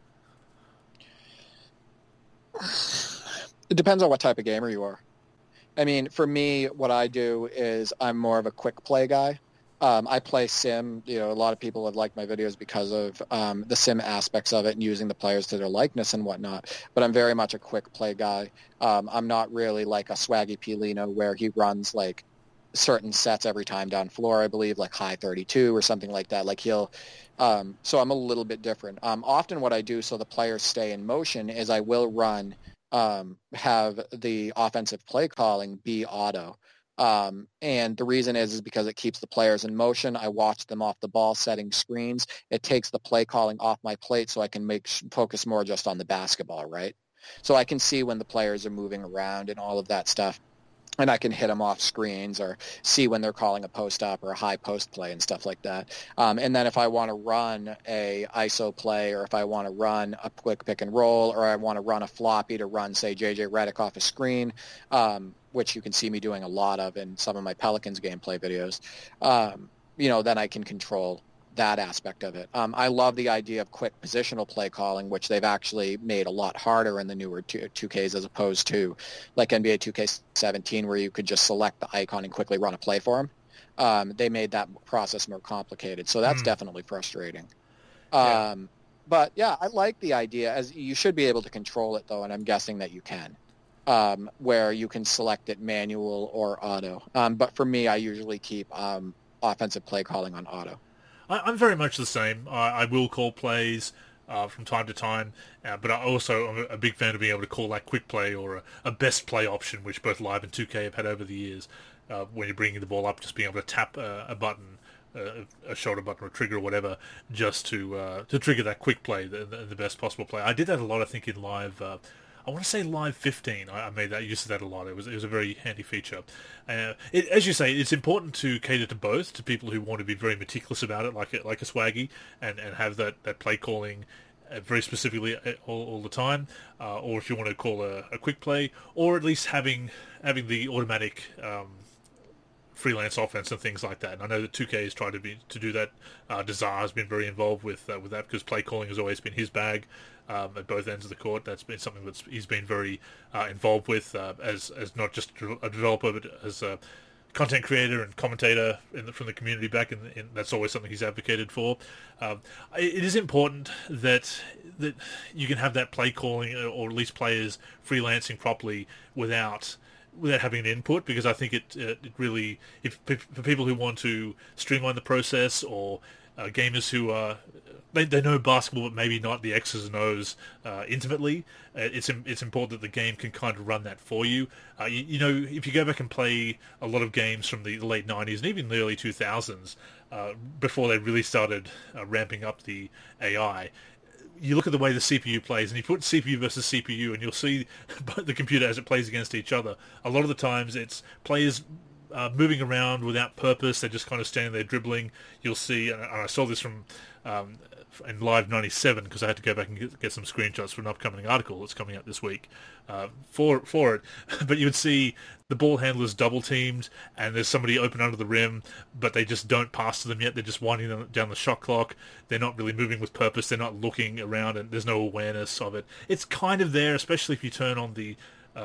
It depends on what type of gamer you are. I mean, for me, what I do is I'm more of a quick play guy. I play sim. A lot of people have liked my videos because of the sim aspects of it and using the players to their likeness and whatnot. But I'm very much a quick play guy. I'm not really like a Swaggy Pilino where he runs certain sets every time down floor, I believe, high 32 or something like that. So I'm a little bit different. Often what I do so the players stay in motion is I will run, have the offensive play calling be auto. And the reason is because it keeps the players in motion. I watch them off the ball setting screens. It takes the play calling off my plate so I can focus more just on the basketball, right? So I can see when the players are moving around and all of that stuff. And I can hit them off screens or see when they're calling a post-up or a high post play and stuff like that. And then if I want to run a ISO play or if I want to run a quick pick and roll or I want to run a floppy to run, say, JJ Redick off a screen, which you can see me doing a lot of in some of my Pelicans gameplay videos, then I can control that aspect of it. I love the idea of quick positional play calling, which they've actually made a lot harder in the newer 2Ks as opposed to NBA 2K17 where you could just select the icon and quickly run a play for them. They made that process more complicated, so that's definitely frustrating. Yeah. But yeah, I like the idea. As you should be able to control it though, and I'm guessing that you can, where you can select it manual or auto. But for me, I usually keep offensive play calling on auto. I'm very much the same. I will call plays from time to time, but I'm a big fan of being able to call that quick play or a best play option, which both Live and 2K have had over the years. When you're bringing the ball up, just being able to tap a button, a shoulder button or a trigger or whatever, just to trigger that quick play, the best possible play. I did that a lot, I think, in Live. I want to say Live 15. I made that use of that a lot. It was a very handy feature. As you say, it's important to cater to both, to people who want to be very meticulous about it, like a Swaggy, and have that play calling very specifically all the time, or if you want to call a quick play, or at least having the automatic freelance offense and things like that. And I know that 2K has tried to do that. Desire has been very involved with that because play calling has always been his bag. At both ends of the court, that's been something he's been very involved with as not just a developer, but as content creator and commentator from the community back, and that's always something he's advocated for. It is important that you can have that play calling, or at least players freelancing properly without having an input, because I think it really, for people who want to streamline the process, or gamers who are they know basketball but maybe not the X's and O's intimately, it's important that the game can kind of run that for you. You know, if you go back and play a lot of games from the late 90s and even the early 2000s, before they really started ramping up the AI, you look at the way the CPU plays, and you put CPU versus CPU, and you'll see the computer as it plays against each other. A lot of the times it's players moving around without purpose. They're just kind of standing there dribbling. You'll see, and I saw this from in Live 97, because I had to go back and get some screenshots for an upcoming article that's coming out this week for it. But you would see the ball handlers double teamed, and there's somebody open under the rim, but they just don't pass to them yet. They're just winding down the shot clock. They're not really moving with purpose. They're not looking around, and there's no awareness of it. It's kind of there, especially if you turn on the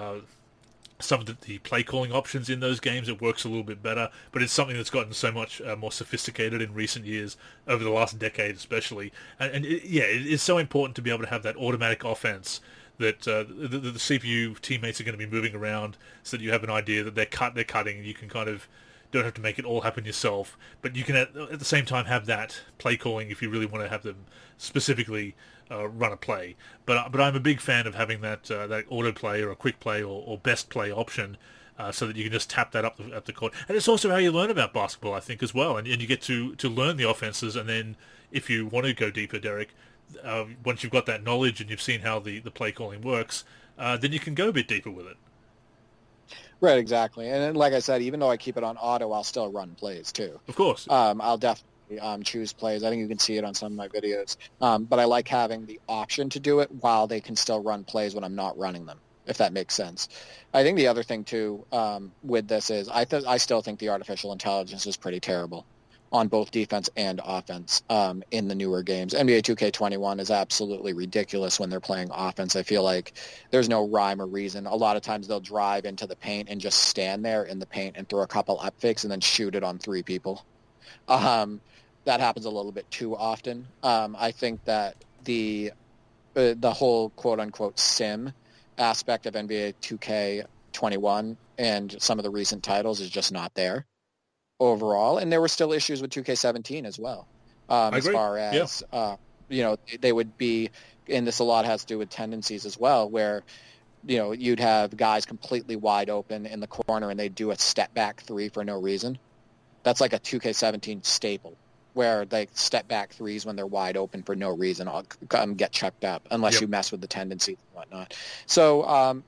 some of the play calling options in those games. It works a little bit better, but it's something that's gotten so much more sophisticated in recent years, over the last decade especially. And it is so important to be able to have that automatic offense, that the CPU teammates are going to be moving around, so that you have an idea that they're cutting, and you can kind of don't have to make it all happen yourself, but you can at the same time have that play calling if you really want to have them specifically run a play. But I'm a big fan of having that autoplay or a quick play or best play option, so that you can just tap that up the court. And it's also how you learn about basketball, I think, as well. And you get to learn the offenses, and then if you want to go deeper, Derek, once you've got that knowledge and you've seen how the play calling works, then you can go a bit deeper with it. Right, exactly. And then, like I said, even though I keep it on auto, I'll still run plays too. Of course. I'll definitely choose plays. I think you can see it on some of my videos. But I like having the option to do it while they can still run plays when I'm not running them, if that makes sense. I think the other thing too with this is I still think the artificial intelligence is pretty terrible on both defense and offense in the newer games. NBA 2K21 is absolutely ridiculous when they're playing offense. I feel like there's no rhyme or reason. A lot of times they'll drive into the paint and just stand there in the paint and throw a couple up fakes and then shoot it on three people. That happens a little bit too often. I think that the whole quote-unquote sim aspect of NBA 2K21 and some of the recent titles is just not there overall, and there were still issues with 2K17 as well. As far as they would be, and this a lot has to do with tendencies as well, where you'd have guys completely wide open in the corner and they'd do a step back three for no reason. That's like a 2K17 staple, where they step back threes when they're wide open for no reason. I'll get checked up unless you mess with the tendencies and whatnot. So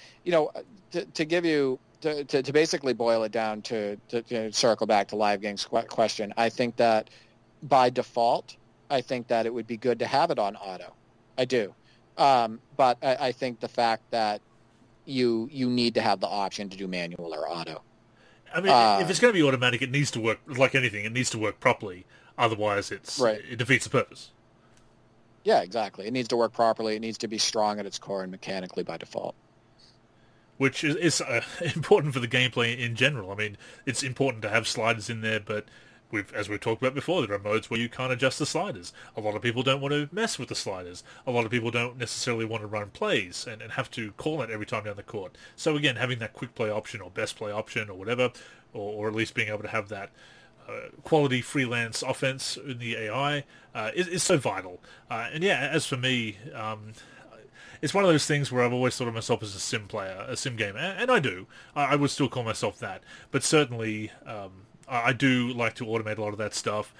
to give you. To basically boil it down to circle back to Live Gang's question, I think that by default, I think that it would be good to have it on auto. I do. But I think the fact that you need to have the option to do manual or auto. I mean, if it's going to be automatic, it needs to work, like anything, it needs to work properly. Otherwise, it defeats the purpose. Yeah, exactly. It needs to work properly. It needs to be strong at its core and mechanically by default. Which is important for the gameplay in general. I mean, it's important to have sliders in there, but as we've talked about before, there are modes where you can't adjust the sliders. A lot of people don't want to mess with the sliders. A lot of people don't necessarily want to run plays and have to call it every time down the court. So again, having that quick play option or best play option or whatever, or at least being able to have that quality freelance offense in the AI is so vital. And yeah, as for me, it's one of those things where I've always thought of myself as a sim player, a sim gamer, and I do. I would still call myself that. But certainly, I do like to automate a lot of that stuff.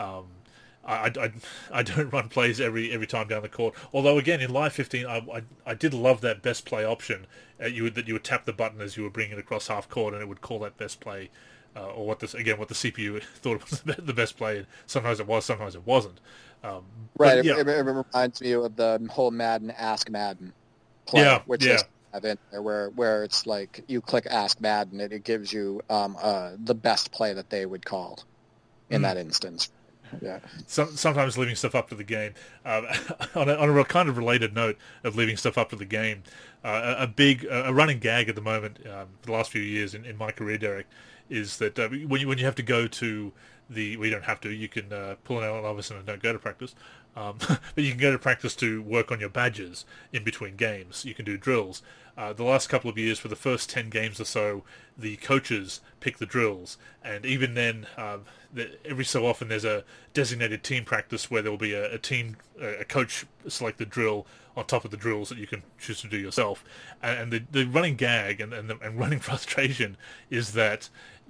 I don't run plays every time down the court. Although, again, in Live 15, I did love that best play option. You would tap the button as you were bringing it across half court, and it would call that best play, or what the CPU thought was the best play. Sometimes it was, sometimes it wasn't. Right, it reminds me of the whole Madden Ask Madden play, which is have in there where it's like you click Ask Madden and it gives you the best play that they would call in that instance. Yeah. Sometimes leaving stuff up to the game. On a kind of related note of leaving stuff up to the game, a running gag at the moment for the last few years in my career, Derek, is that when you have to go to you don't have to, you can pull an Allen Iverson and don't go to practice. But you can go to practice to work on your badges in between games. You can do drills. The last couple of years, for the first 10 games or so, the coaches pick the drills. And even then, every so often there's a designated team practice where there will be a coach selected drill on top of the drills that you can choose to do yourself. And the running gag and running frustration is that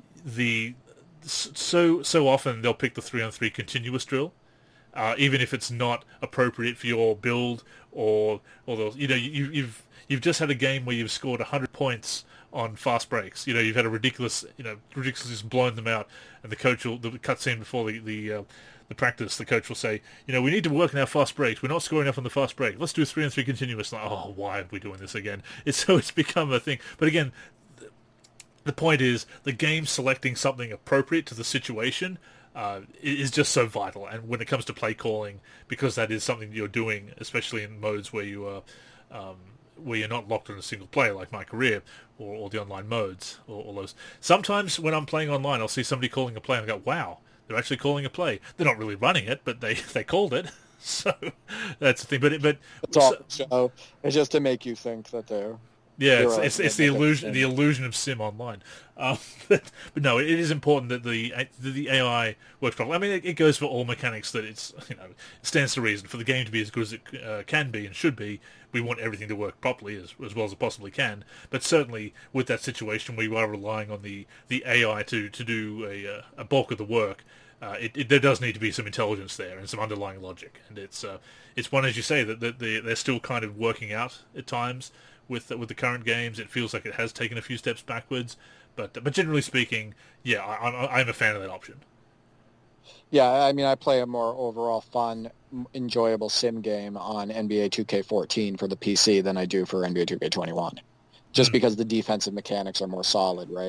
so often they'll pick the 3-on-3 continuous drill. Even if it's not appropriate for your build, or those, you've just had a game where you've scored 100 points on fast breaks. You've had a ridiculously just blown them out, and the cutscene before the practice, the coach will say, we need to work on our fast breaks. We're not scoring enough on the fast break. Let's do 3-on-3 continuous. Like, oh, why are we doing this again? It's become a thing. But again, the point is the game selecting something appropriate to the situation is just so vital. And when it comes to play calling, because that is something you're doing, especially in modes where you are where you're not locked on a single player like my career or the online modes or all those. Sometimes when I'm playing online, I'll see somebody calling a play and I go, wow, they're actually calling a play. They're not really running it, but they called it. So that's the thing. But it's all show. It's just to make you think that they're. Yeah, it's the illusion of sim online. But no, it is important that the AI works properly. I mean, it goes for all mechanics. That it stands to reason for the game to be as good as it can be and should be. We want everything to work properly as well as it possibly can. But certainly with that situation where you are relying on the AI to do a bulk of the work, there does need to be some intelligence there and some underlying logic. And it's one, as you say, that they're still kind of working out at times. With the current games, it feels like it has taken a few steps backwards, but generally speaking, yeah, I'm a fan of that option. Yeah, I mean, I play a more overall fun, enjoyable sim game on NBA 2K14 for the PC than I do for NBA 2K21, just because the defensive mechanics are more solid, right?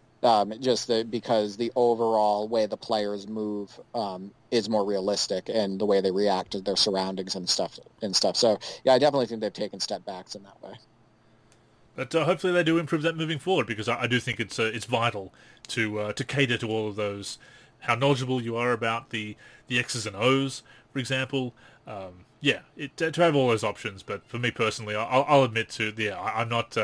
Because the overall way the players move is more realistic, and the way they react to their surroundings and stuff. So, yeah, I definitely think they've taken step backs in that way. But hopefully they do improve that moving forward, because I do think it's vital to cater to all of those, how knowledgeable you are about the X's and O's, for example. To have all those options. But for me personally, I'll admit I'm not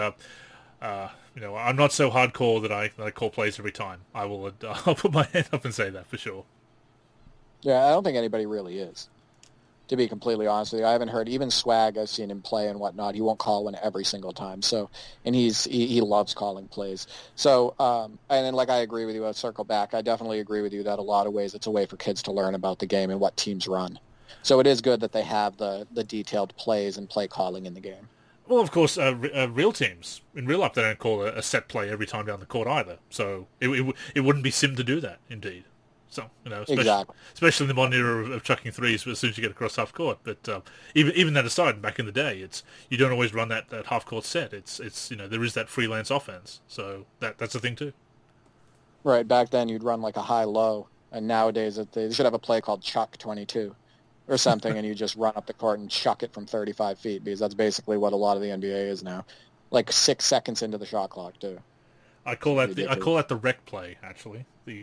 I'm not so hardcore that I call plays every time. I'll put my hand up and say that for sure. Yeah, I don't think anybody really is. To be completely honest with you, I haven't heard, even Swag, I've seen him play and whatnot, he won't call one every single time. So, and he loves calling plays. So, and then like I agree with you, I'll circle back. I definitely agree with you that a lot of ways it's a way for kids to learn about the game and what teams run. So it is good that they have the detailed plays and play calling in the game. Well, of course, real teams, in real life, they don't call a set play every time down the court either. So it wouldn't be sim to do that, indeed. So, especially in the modern era of chucking threes as soon as you get across half court. But even that aside, back in the day, you don't always run that half court set. It's there is that freelance offense. So that's a thing too. Right. Back then, you'd run like a high-low, and nowadays they should have a play called Chuck 22 or something, and you just run up the court and chuck it from 35 feet, because that's basically what a lot of the NBA is now. Like 6 seconds into the shot clock too. I call that the rec play, actually.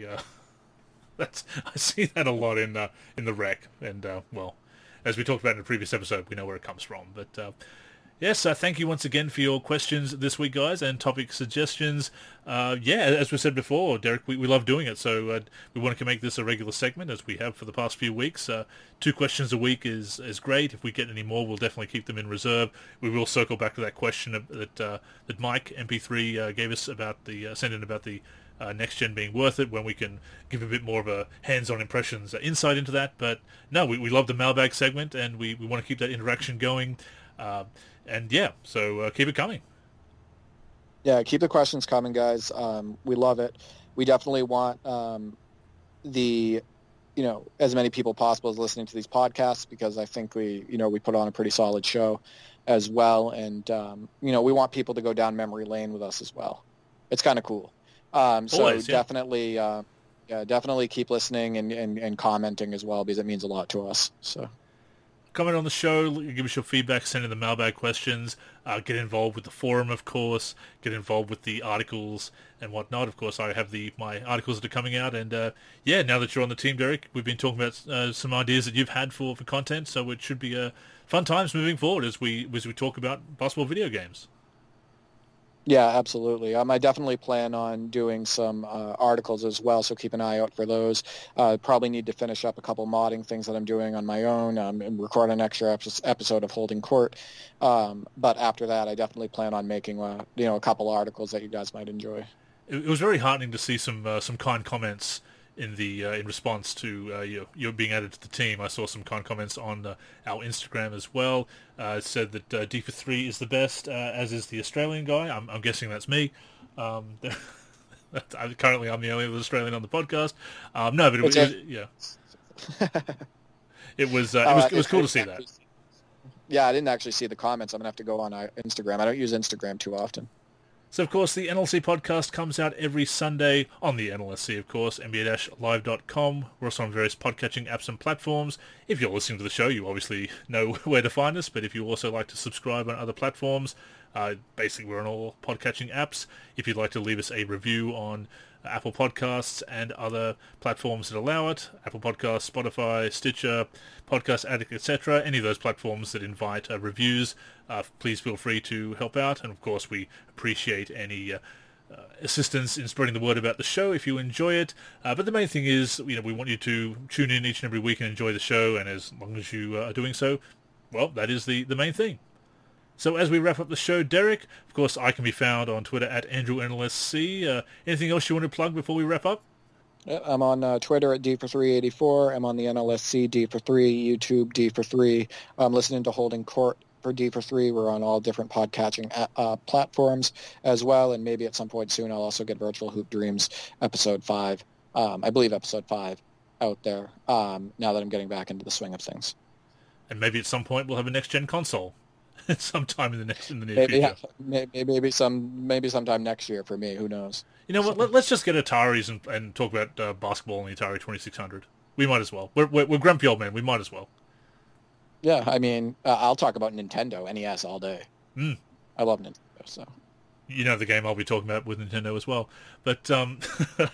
I see that a lot in the rec, and as we talked about in the previous episode, we know where it comes from. But yes, thank you once again for your questions this week, guys, and topic suggestions. As we said before, Derek, we love doing it, so we want to make this a regular segment, as we have for the past few weeks. 2 questions a week is great. If we get any more, we'll definitely keep them in reserve. We will circle back to that question that Mike MP3 gave us about sent in about the next gen being worth it, when we can give a bit more of a hands-on impressions insight into that. But no, we love the mailbag segment, and we want to keep that interaction going. So keep it coming. Yeah, keep the questions coming, guys. We love it. We definitely want as many people possible as listening to these podcasts, because I think we put on a pretty solid show as well, and we want people to go down memory lane with us as well. It's kind of cool. Always, yeah. Definitely keep listening and commenting as well, because it means a lot to us. So comment on the show, give us your feedback, send in the mailbag questions, get involved with the forum, of course, get involved with the articles and whatnot. Of course, I have my articles that are coming out, and now that you're on the team, Derek, we've been talking about some ideas that you've had for content, so it should be fun times moving forward as we talk about basketball video games. Yeah, absolutely. I definitely plan on doing some articles as well, so keep an eye out for those. Probably need to finish up a couple modding things that I'm doing on my own and record an extra episode of Holding Court. But after that, I definitely plan on making a couple articles that you guys might enjoy. It was very heartening to see some kind comments in response to you being added to the team. I saw some kind comments on our Instagram as well. It said that D for 3 is the best, as is the Australian guy. I'm guessing that's me. Currently, I'm the only Australian on the podcast. No, but it was cool to see that. Yeah, I didn't actually see the comments. I'm gonna have to go on Instagram. I don't use Instagram too often. So, of course, the NLC podcast comes out every Sunday on the NLSC, of course, NBA-live.com. We're also on various podcatching apps and platforms. If you're listening to the show, you obviously know where to find us, but if you also like to subscribe on other platforms, basically we're on all podcatching apps. If you'd like to leave us a review on Apple Podcasts and other platforms that allow it, Apple Podcasts, Spotify, Stitcher, Podcast Addict, etc., any of those platforms that invite reviews, please feel free to help out. And of course, we appreciate any assistance in spreading the word about the show if you enjoy it. But the main thing is, we want you to tune in each and every week and enjoy the show. And as long as you are doing so, well, that is the main thing. So as we wrap up the show, Derek, of course, I can be found on Twitter at AndrewNLSC. Anything else you want to plug before we wrap up? I'm on Twitter at D4384. I'm on the NLSC D43, YouTube D43. I'm listening to Holding Court for D43. We're on all different podcatching platforms as well, and maybe at some point soon I'll also get Virtual Hoop Dreams Episode 5. I believe Episode 5 out there, now that I'm getting back into the swing of things. And maybe at some point we'll have a next-gen console. Sometime in the near future. Yeah, maybe sometime next year for me. Who knows? You know what? Let's just get Ataris and talk about basketball and the Atari 2600. We might as well. We're grumpy old men. We might as well. Yeah, I mean, I'll talk about Nintendo NES all day. I love Nintendo. So you know the game I'll be talking about with Nintendo as well. But the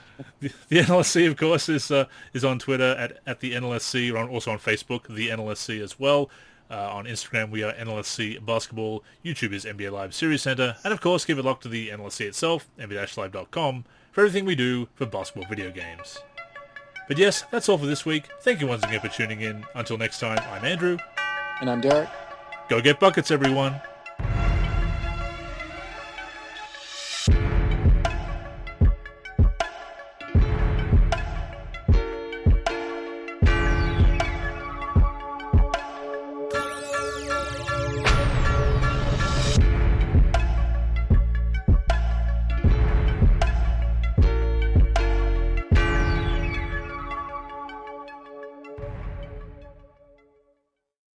NLSC, of course, is on Twitter at the NLSC, or also on Facebook, the NLSC as well. On Instagram, we are NLSC Basketball. YouTube is NBA Live Series Center. And, of course, give a look to the NLSC itself, NBA-live.com, for everything we do for basketball video games. But, yes, that's all for this week. Thank you once again for tuning in. Until next time, I'm Andrew. And I'm Derek. Go get buckets, everyone.